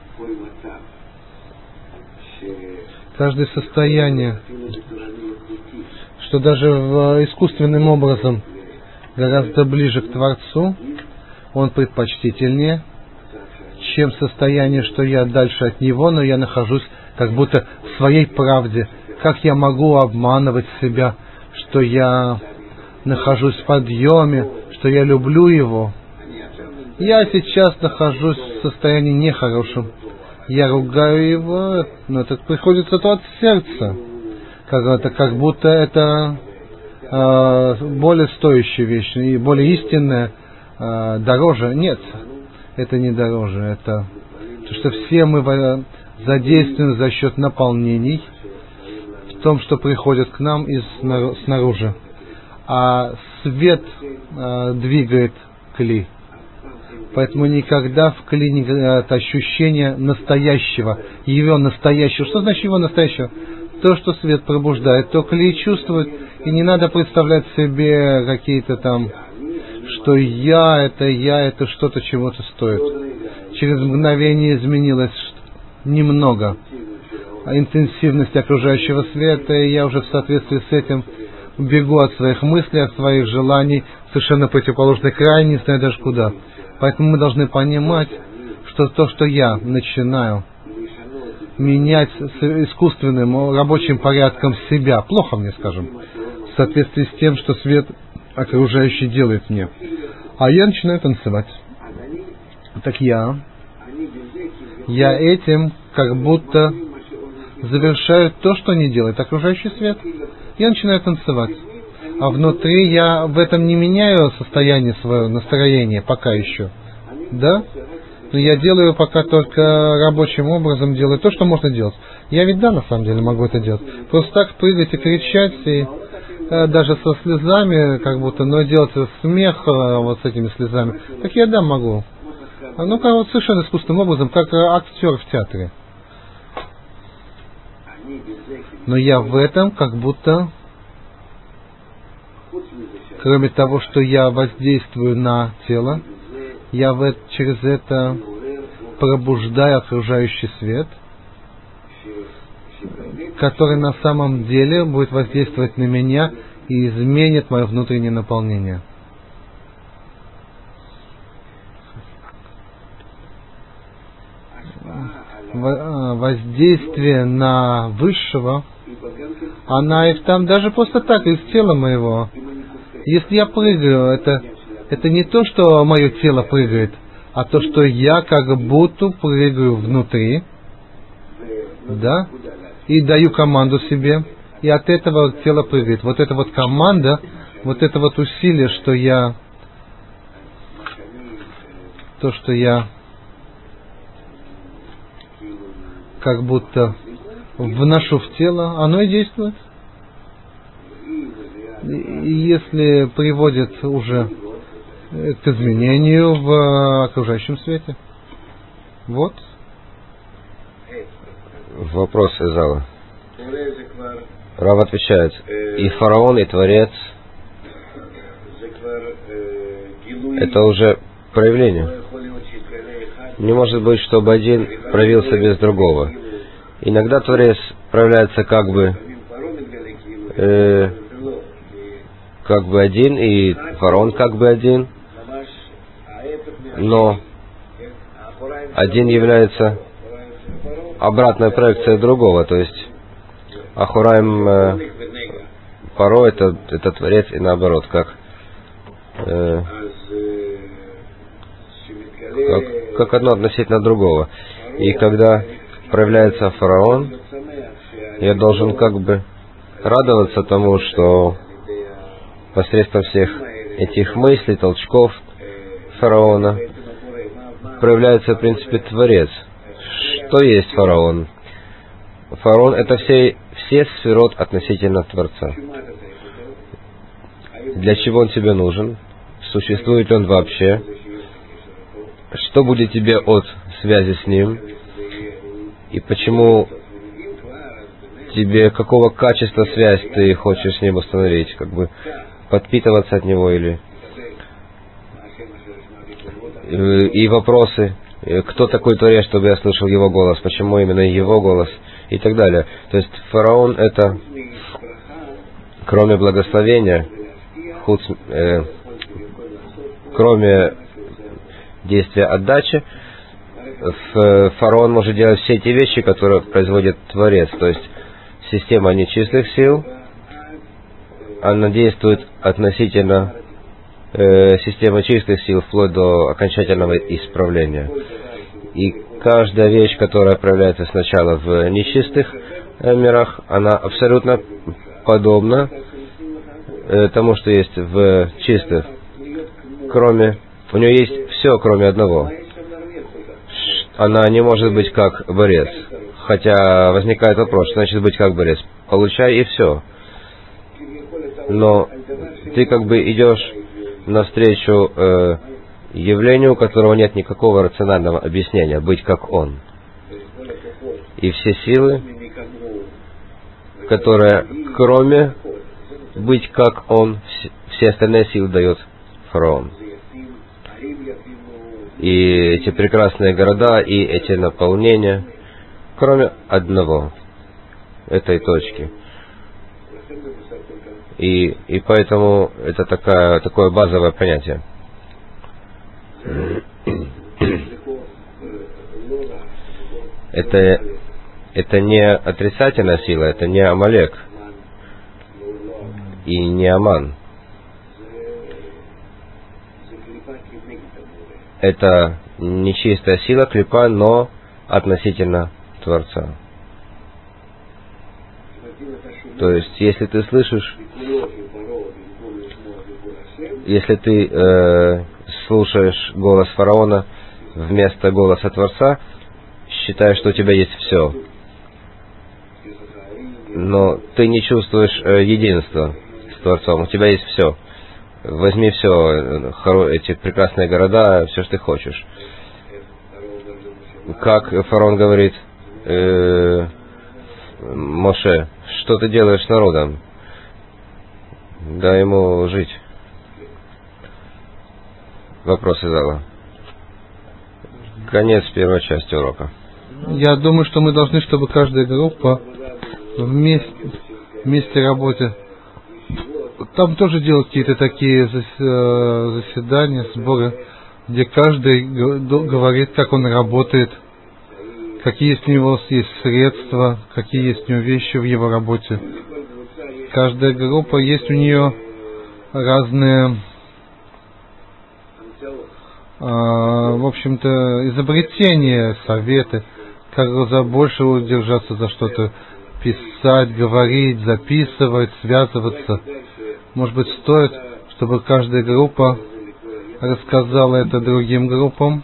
Каждое состояние, что даже искусственным образом гораздо ближе к Творцу, он предпочтительнее, чем состояние, что я дальше от Него, но я нахожусь как будто в своей правде. Как я могу обманывать себя, что я нахожусь в подъеме, что я люблю Его? Я сейчас нахожусь в состоянии нехорошем. Я ругаю Его, но это приходится то от сердца. как будто это более стоящая вещь и более истинная, дороже. Нет, это не дороже. Это то, что все мы задействуем за счет наполнений в том, что приходит к нам снаружи. А свет двигает кли. Поэтому никогда в кли нет ощущения настоящего, его настоящего. Что значит его настоящего? То, что свет пробуждает, то кли чувствует, и не надо представлять себе какие-то там, что я, это что-то чего-то стоит. Через мгновение изменилось немного интенсивность окружающего света, и я уже в соответствии с этим бегу от своих мыслей, от своих желаний, совершенно противоположной крайне, не знаю даже куда. Поэтому мы должны понимать, что то, что я начинаю менять с искусственным рабочим порядком себя, плохо мне, скажем, в соответствии с тем, что свет окружающий делает мне. А я начинаю танцевать. Так я этим как будто завершаю то, что не делает окружающий свет. Я начинаю танцевать. А внутри я в этом не меняю состояние свое, настроение пока еще. Да? Но я делаю пока только рабочим образом, делаю то, что можно делать. Я ведь на самом деле могу это делать. Просто так прыгать и кричать, и даже со слезами, как будто, но делать смех вот с этими слезами, так я могу. Ну-ка, вот совершенно искусственным образом, как актер в театре. Но я в этом как будто, кроме того, что я воздействую на тело, я через это пробуждаю окружающий свет, который на самом деле будет воздействовать на меня и изменит мое внутреннее наполнение. Воздействие на высшего, она и там даже просто так, из тела моего. Если я прыгаю, это не то, что мое тело прыгает, а то, что я как будто прыгаю внутри, да, и даю команду себе, и от этого тело прыгает. Вот эта вот команда, вот это вот усилие, что я как будто вношу в тело, оно и действует. И если приводит уже к изменению в окружающем свете. Вот. Вопрос из зала. Рав отвечает: и фараон, и Творец — это уже проявление. Не может быть, чтобы один проявился без другого. Иногда Творец проявляется как бы один, и фараон как бы один, но один является обратной проекцией другого, то есть Ахураим Паро — это Творец, и наоборот, как одно относительно другого. И когда проявляется фараон, я должен как бы радоваться тому, что посредством всех этих мыслей, толчков фараона проявляется, в принципе, Творец. Что есть фараон? Фараон — это все сферот относительно Творца. Для чего он тебе нужен? Существует ли он вообще? Что будет тебе от связи с ним? И почему тебе, какого качества связь ты хочешь с ним установить? Как бы подпитываться от него или... И вопросы. Кто такой Творец, чтобы я слышал его голос? Почему именно его голос? И так далее. То есть фараон — это, кроме благословения, кроме действия отдачи, фараон может делать все эти вещи, которые производит Творец. То есть система нечистых сил, она действует относительно системы чистых сил вплоть до окончательного исправления. И каждая вещь, которая проявляется сначала в нечистых мирах, она абсолютно подобна тому, что есть в чистых, кроме... У нее есть все, кроме одного. Она не может быть как борец. Хотя возникает вопрос, что значит быть как борец? Получай и все. Но ты как бы идешь навстречу явлению, у которого нет никакого рационального объяснения, быть как он. И все силы, которые кроме быть как он, все остальные силы дает фараон. И эти прекрасные города, и эти наполнения, кроме одного, этой точки. И поэтому это такое базовое понятие. Это не отрицательная сила, это не Амалек и не Аман. Это нечистая сила клипа, но относительно Творца. То есть, если ты слышишь, если ты слушаешь голос фараона вместо голоса Творца, считаешь, что у тебя есть все. Но ты не чувствуешь единства с Творцом, у тебя есть все. Возьми все, эти прекрасные города, все, что ты хочешь. Как фараон говорит, Моше, что ты делаешь с народом? Дай ему жить. Вопросы зала. Конец первой части урока. Я думаю, что мы должны, чтобы каждая группа вместе работать. Там тоже делать какие-то такие заседания, сборы, где каждый говорит, как он работает, какие у него есть средства, какие есть у него вещи в его работе. Каждая группа есть у нее разные, в общем-то, изобретения, советы, как за больше удержаться за что-то, писать, говорить, записывать, связываться. Может быть, стоит, чтобы каждая группа рассказала это другим группам,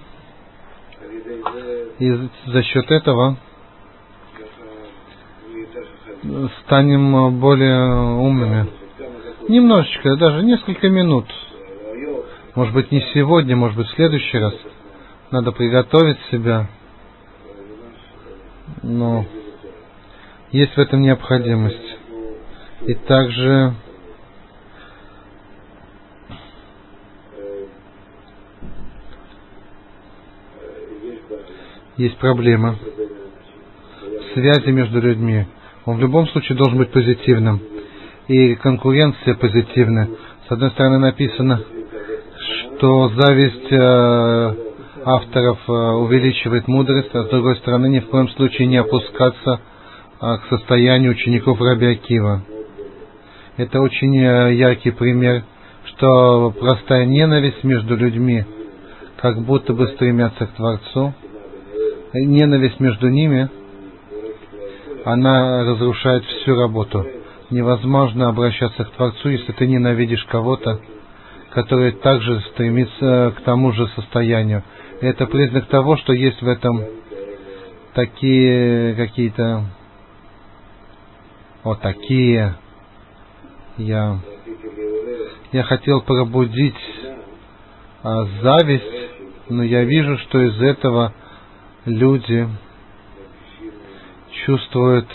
и за счет этого станем более умными. Немножечко, даже несколько минут. Может быть, не сегодня, может быть, в следующий раз. Надо приготовить себя. Но есть в этом необходимость. И также есть проблема связи между людьми. Он в любом случае должен быть позитивным. И конкуренция позитивная. С одной стороны написано, что зависть авторов увеличивает мудрость, а с другой стороны ни в коем случае не опускаться к состоянию учеников Раби Акива. Это очень яркий пример, что простая ненависть между людьми как будто бы стремятся к Творцу. Ненависть между ними, она разрушает всю работу. Невозможно обращаться к Творцу, если ты ненавидишь кого-то, который также стремится к тому же состоянию. И это признак того, что есть в этом такие какие-то вот такие. Я хотел пробудить зависть, но я вижу, что из этого люди чувствуют,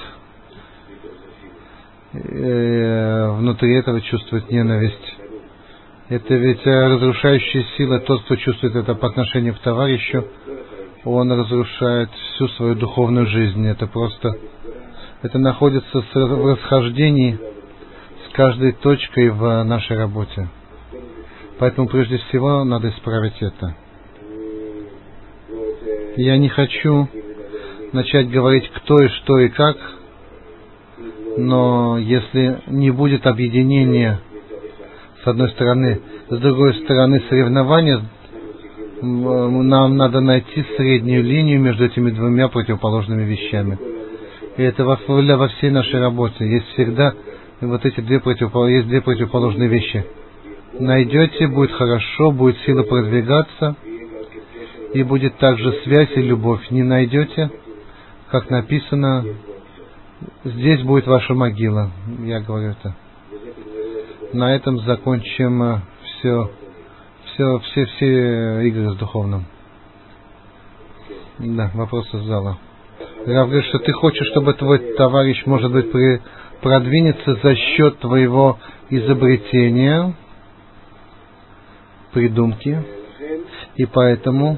внутри этого чувствуют ненависть. Это ведь разрушающая сила. Тот, кто чувствует это по отношению к товарищу, он разрушает всю свою духовную жизнь. Это находится в расхождении с каждой точкой в нашей работе. Поэтому прежде всего надо исправить это. Я не хочу начать говорить кто и что и как, но если не будет объединения с одной стороны, с другой стороны соревнования, нам надо найти среднюю линию между этими двумя противоположными вещами. И это во всей нашей работе. Есть всегда вот эти две противоположные вещи. Найдете, будет хорошо, будет сила продвигаться, и будет также связь и любовь. Не найдете, как написано, здесь будет ваша могила. Я говорю это. На этом закончим все игры с духовным. Да, вопрос из зала. Рав говорит, что ты хочешь, чтобы твой товарищ, может быть, продвинется за счет твоего изобретения, придумки, и поэтому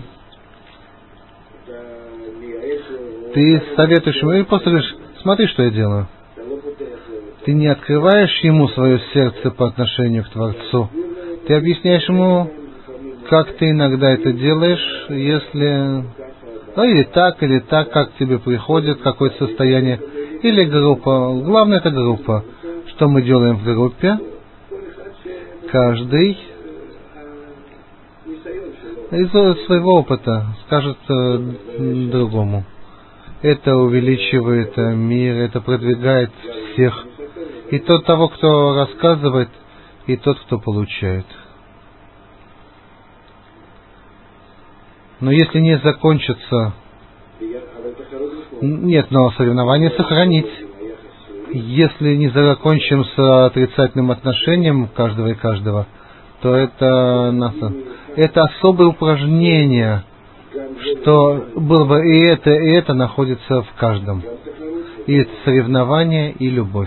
ты советуешь ему, и просто говоришь, смотри, что я делаю. Ты не открываешь ему свое сердце по отношению к Творцу. Ты объясняешь ему, как ты иногда это делаешь, если... Ну, или так, как тебе приходит, какое-то состояние. Или группа. Главное, это группа. Что мы делаем в группе? Каждый из своего опыта скажет другому. Это увеличивает мир, это продвигает всех. И тот того, кто рассказывает, и тот, кто получает. Но если не закончится... Нет, но соревнование сохранить. Если не закончим с отрицательным отношением каждого и каждого, то это особое упражнение, что было бы и это находится в каждом. И это соревнование и любовь.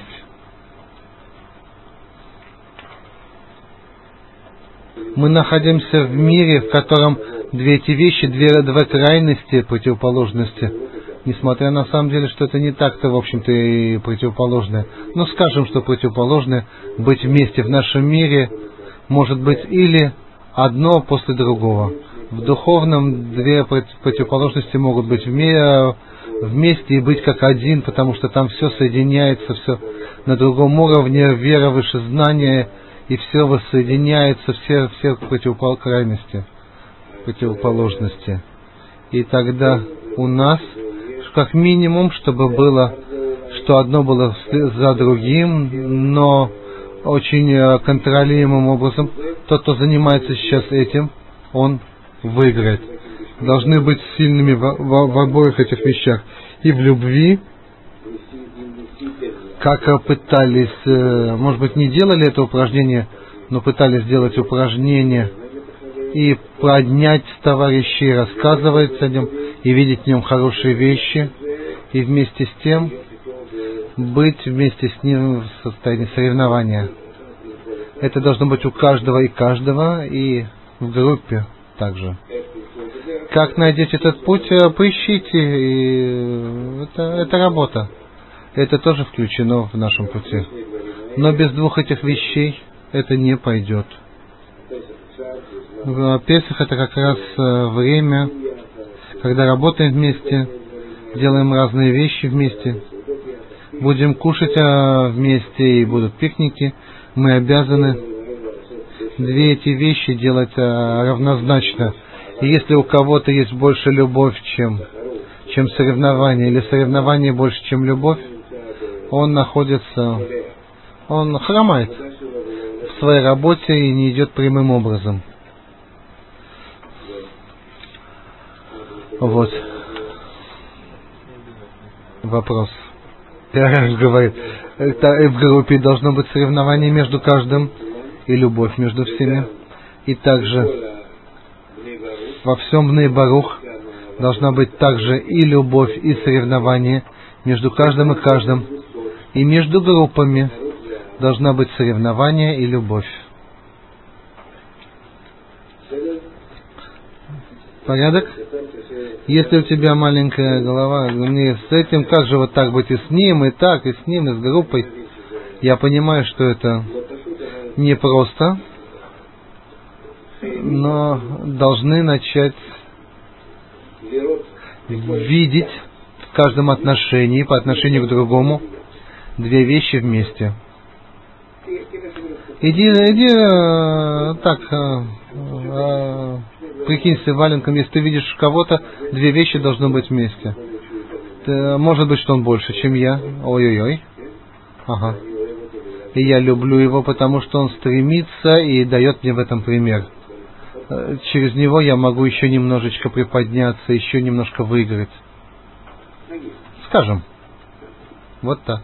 Мы находимся в мире, в котором две эти вещи, две крайности, противоположности, несмотря на самом деле, что это не так-то, в общем-то, и противоположное. Но скажем, что противоположное, быть вместе в нашем мире, может быть или одно после другого. В духовном две противоположности могут быть вместе и быть как один, потому что там все соединяется, все на другом уровне, вера, выше знания, и все воссоединяется, все крайности, противоположности. И тогда у нас, как минимум, чтобы было, что одно было за другим, но очень контролируемым образом, тот, кто занимается сейчас этим, он выиграет. Должны быть сильными в обоих этих вещах. И в любви, как пытались, может быть, не делали это упражнение, но пытались сделать упражнение и поднять товарищей, рассказывать о нем и видеть в нем хорошие вещи, и вместе с тем быть вместе с ним в состоянии соревнования. Это должно быть у каждого, и в группе также. Как найдете этот путь, поищите, и это работа. Это тоже включено в нашем пути. Но без двух этих вещей это не пойдет. Песах — это как раз время, когда работаем вместе, делаем разные вещи вместе, будем кушать вместе и будут пикники. Мы обязаны две эти вещи делать равнозначно. И если у кого-то есть больше любовь, чем соревнование, или соревнование больше, чем любовь, он хромает в своей работе и не идет прямым образом. Вот. Вопрос. Раш говорит, в группе должно быть соревнование между каждым и любовь между всеми. И также во всем Бней Барух должна быть также и любовь, и соревнование между каждым и каждым. И между группами должна быть соревнование и любовь. Порядок? Если у тебя маленькая голова, мне с этим, как же вот так быть и с ним, и так, и с ним, и с группой. Я понимаю, что это непросто, но должны начать видеть в каждом отношении, по отношению к другому, две вещи вместе. Иди так, прикинься валенком, если ты видишь кого-то, две вещи должны быть вместе. Может быть, что он больше, чем я. Ой-ой-ой. Ага. И я люблю его, потому что он стремится и дает мне в этом пример. Через него я могу еще немножечко приподняться, еще немножко выиграть. Скажем. Вот так.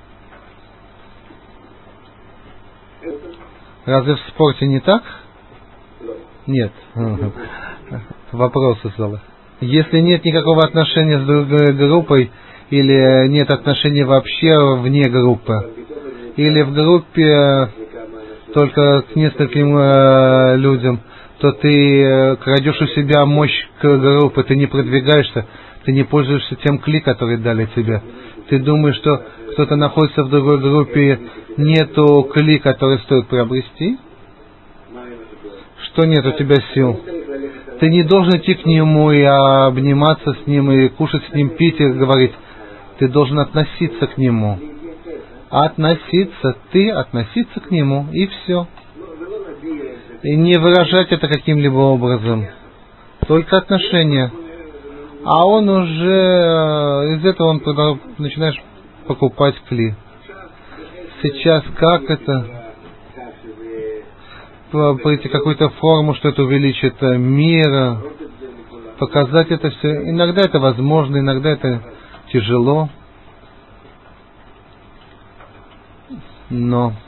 Разве в спорте не так? Нет. Вопросы задал. Если нет никакого отношения с другой группой, или нет отношений вообще вне группы, или в группе только к нескольким людям, то ты крадешь у себя мощь группы, ты не продвигаешься, ты не пользуешься тем кли, который дали тебе. Ты думаешь, что кто-то находится в другой группе, нету кли, который стоит приобрести? Что нет у тебя сил? Ты не должен идти к нему и обниматься с ним, и кушать с ним, пить и говорить. Ты должен относиться к нему. Относиться к нему, и все. И не выражать это каким-либо образом. Только отношения. А он уже, из этого он начинаешь покупать кли. Сейчас как это? Пройти какую-то форму, что это увеличит мир, показать это все. Иногда это возможно, иногда это тяжело. Но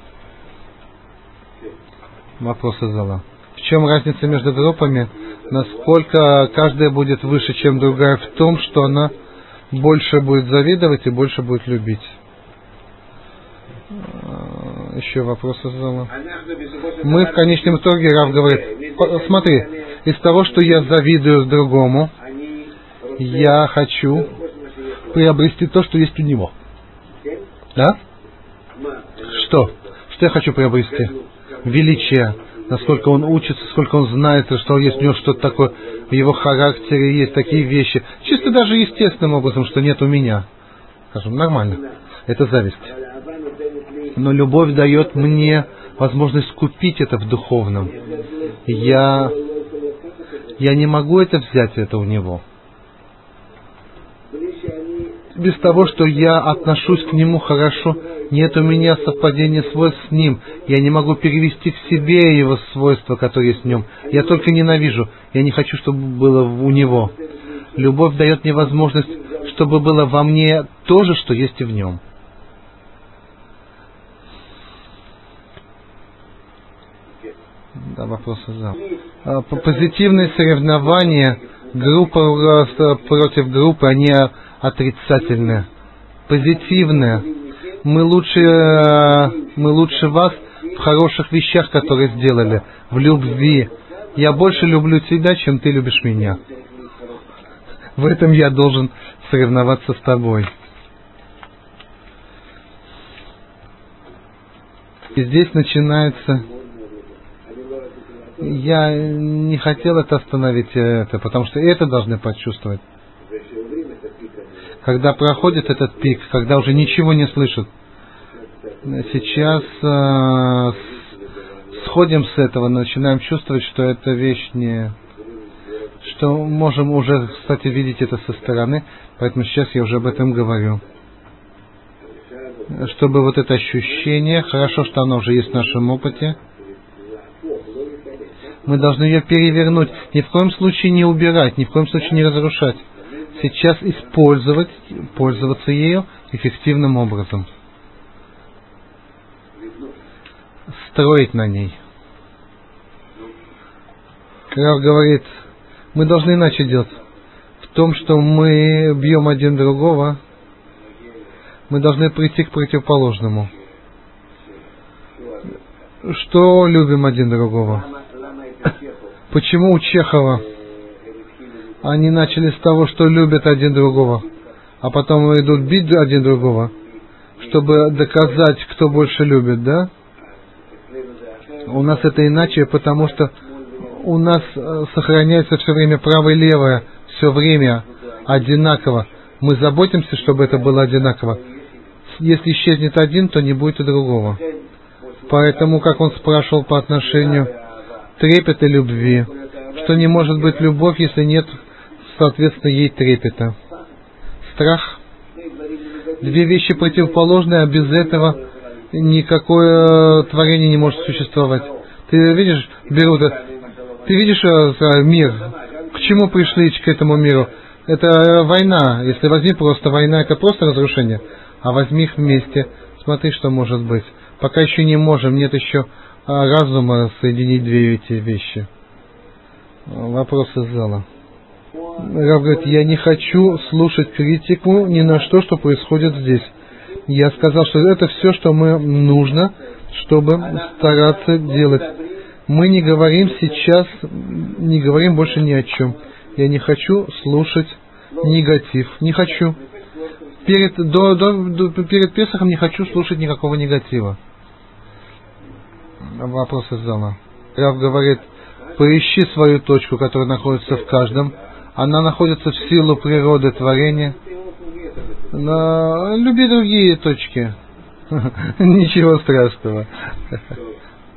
вопросы задала. В чем разница между группами? Насколько каждая будет выше, чем другая, в том, что она больше будет завидовать и больше будет любить. Еще вопросы задала. Мы в конечном итоге, Рав говорит, смотри, из того, что я завидую другому, я хочу приобрести то, что есть у него. Да? Что? Что я хочу приобрести? Величие. Насколько он учится, сколько он знает, что есть у него что-то такое, в его характере есть такие вещи. Чисто даже естественным образом, что нет у меня. Скажем, нормально. Это зависть. Но любовь дает мне возможность купить это в духовном. Я не могу это взять, это у него. Без того, что я отношусь к нему хорошо, нет у меня совпадения свойств с ним. Я не могу перевести к себе его свойства, которые есть в нем. Я только ненавижу. Я не хочу, чтобы было у него. Любовь дает мне возможность, чтобы было во мне то же, что есть и в нем. Да, вопросы за. Позитивные соревнования, группа против группы, они отрицательные. Позитивные. Мы лучше вас в хороших вещах, которые сделали, в любви. Я больше люблю тебя, чем ты любишь меня. В этом я должен соревноваться с тобой. И здесь начинается... Я не хотел это остановить, потому что это должны почувствовать. Когда проходит этот пик, когда уже ничего не слышат. Сейчас сходим с этого, начинаем чувствовать, что эта вещь не... Что можем уже, кстати, видеть это со стороны, поэтому сейчас я уже об этом говорю. Чтобы вот это ощущение, хорошо, что оно уже есть в нашем опыте, мы должны ее перевернуть, ни в коем случае не убирать, ни в коем случае не разрушать. Сейчас пользоваться ею эффективным образом. Строить на ней. Рав говорит, мы должны иначе делать. В том, что мы бьем один другого, мы должны прийти к противоположному. Что любим один другого? Почему у Чехова они начали с того, что любят один другого, а потом идут бить один другого, чтобы доказать, кто больше любит, да? У нас это иначе, потому что у нас сохраняется все время правое и левое, все время одинаково. Мы заботимся, чтобы это было одинаково. Если исчезнет один, то не будет и другого. Поэтому, как он спрашивал по отношению трепета любви, что не может быть любовь, если нет, соответственно, ей трепета. Страх Две вещи противоположные, а без этого никакое творение не может существовать. Ты видишь, ты видишь мир, к чему пришли к этому миру? Это война. Если возьми просто война, это просто разрушение. А возьми их вместе, смотри, что может быть. Пока еще не можем, нет еще разума соединить две эти вещи. Вопрос из зала. Рав говорит, я не хочу слушать критику ни на что происходит здесь. Я сказал, что это все, что мы нужно, чтобы стараться делать. Мы не говорим сейчас, не говорим больше ни о чем. Я не хочу слушать негатив. Не хочу. Перед Песахом не хочу слушать никакого негатива. Вопрос из зала. Рав говорит, поищи свою точку, которая находится в каждом. Она находится в силу природы творения. Люби другие точки. Ничего страшного.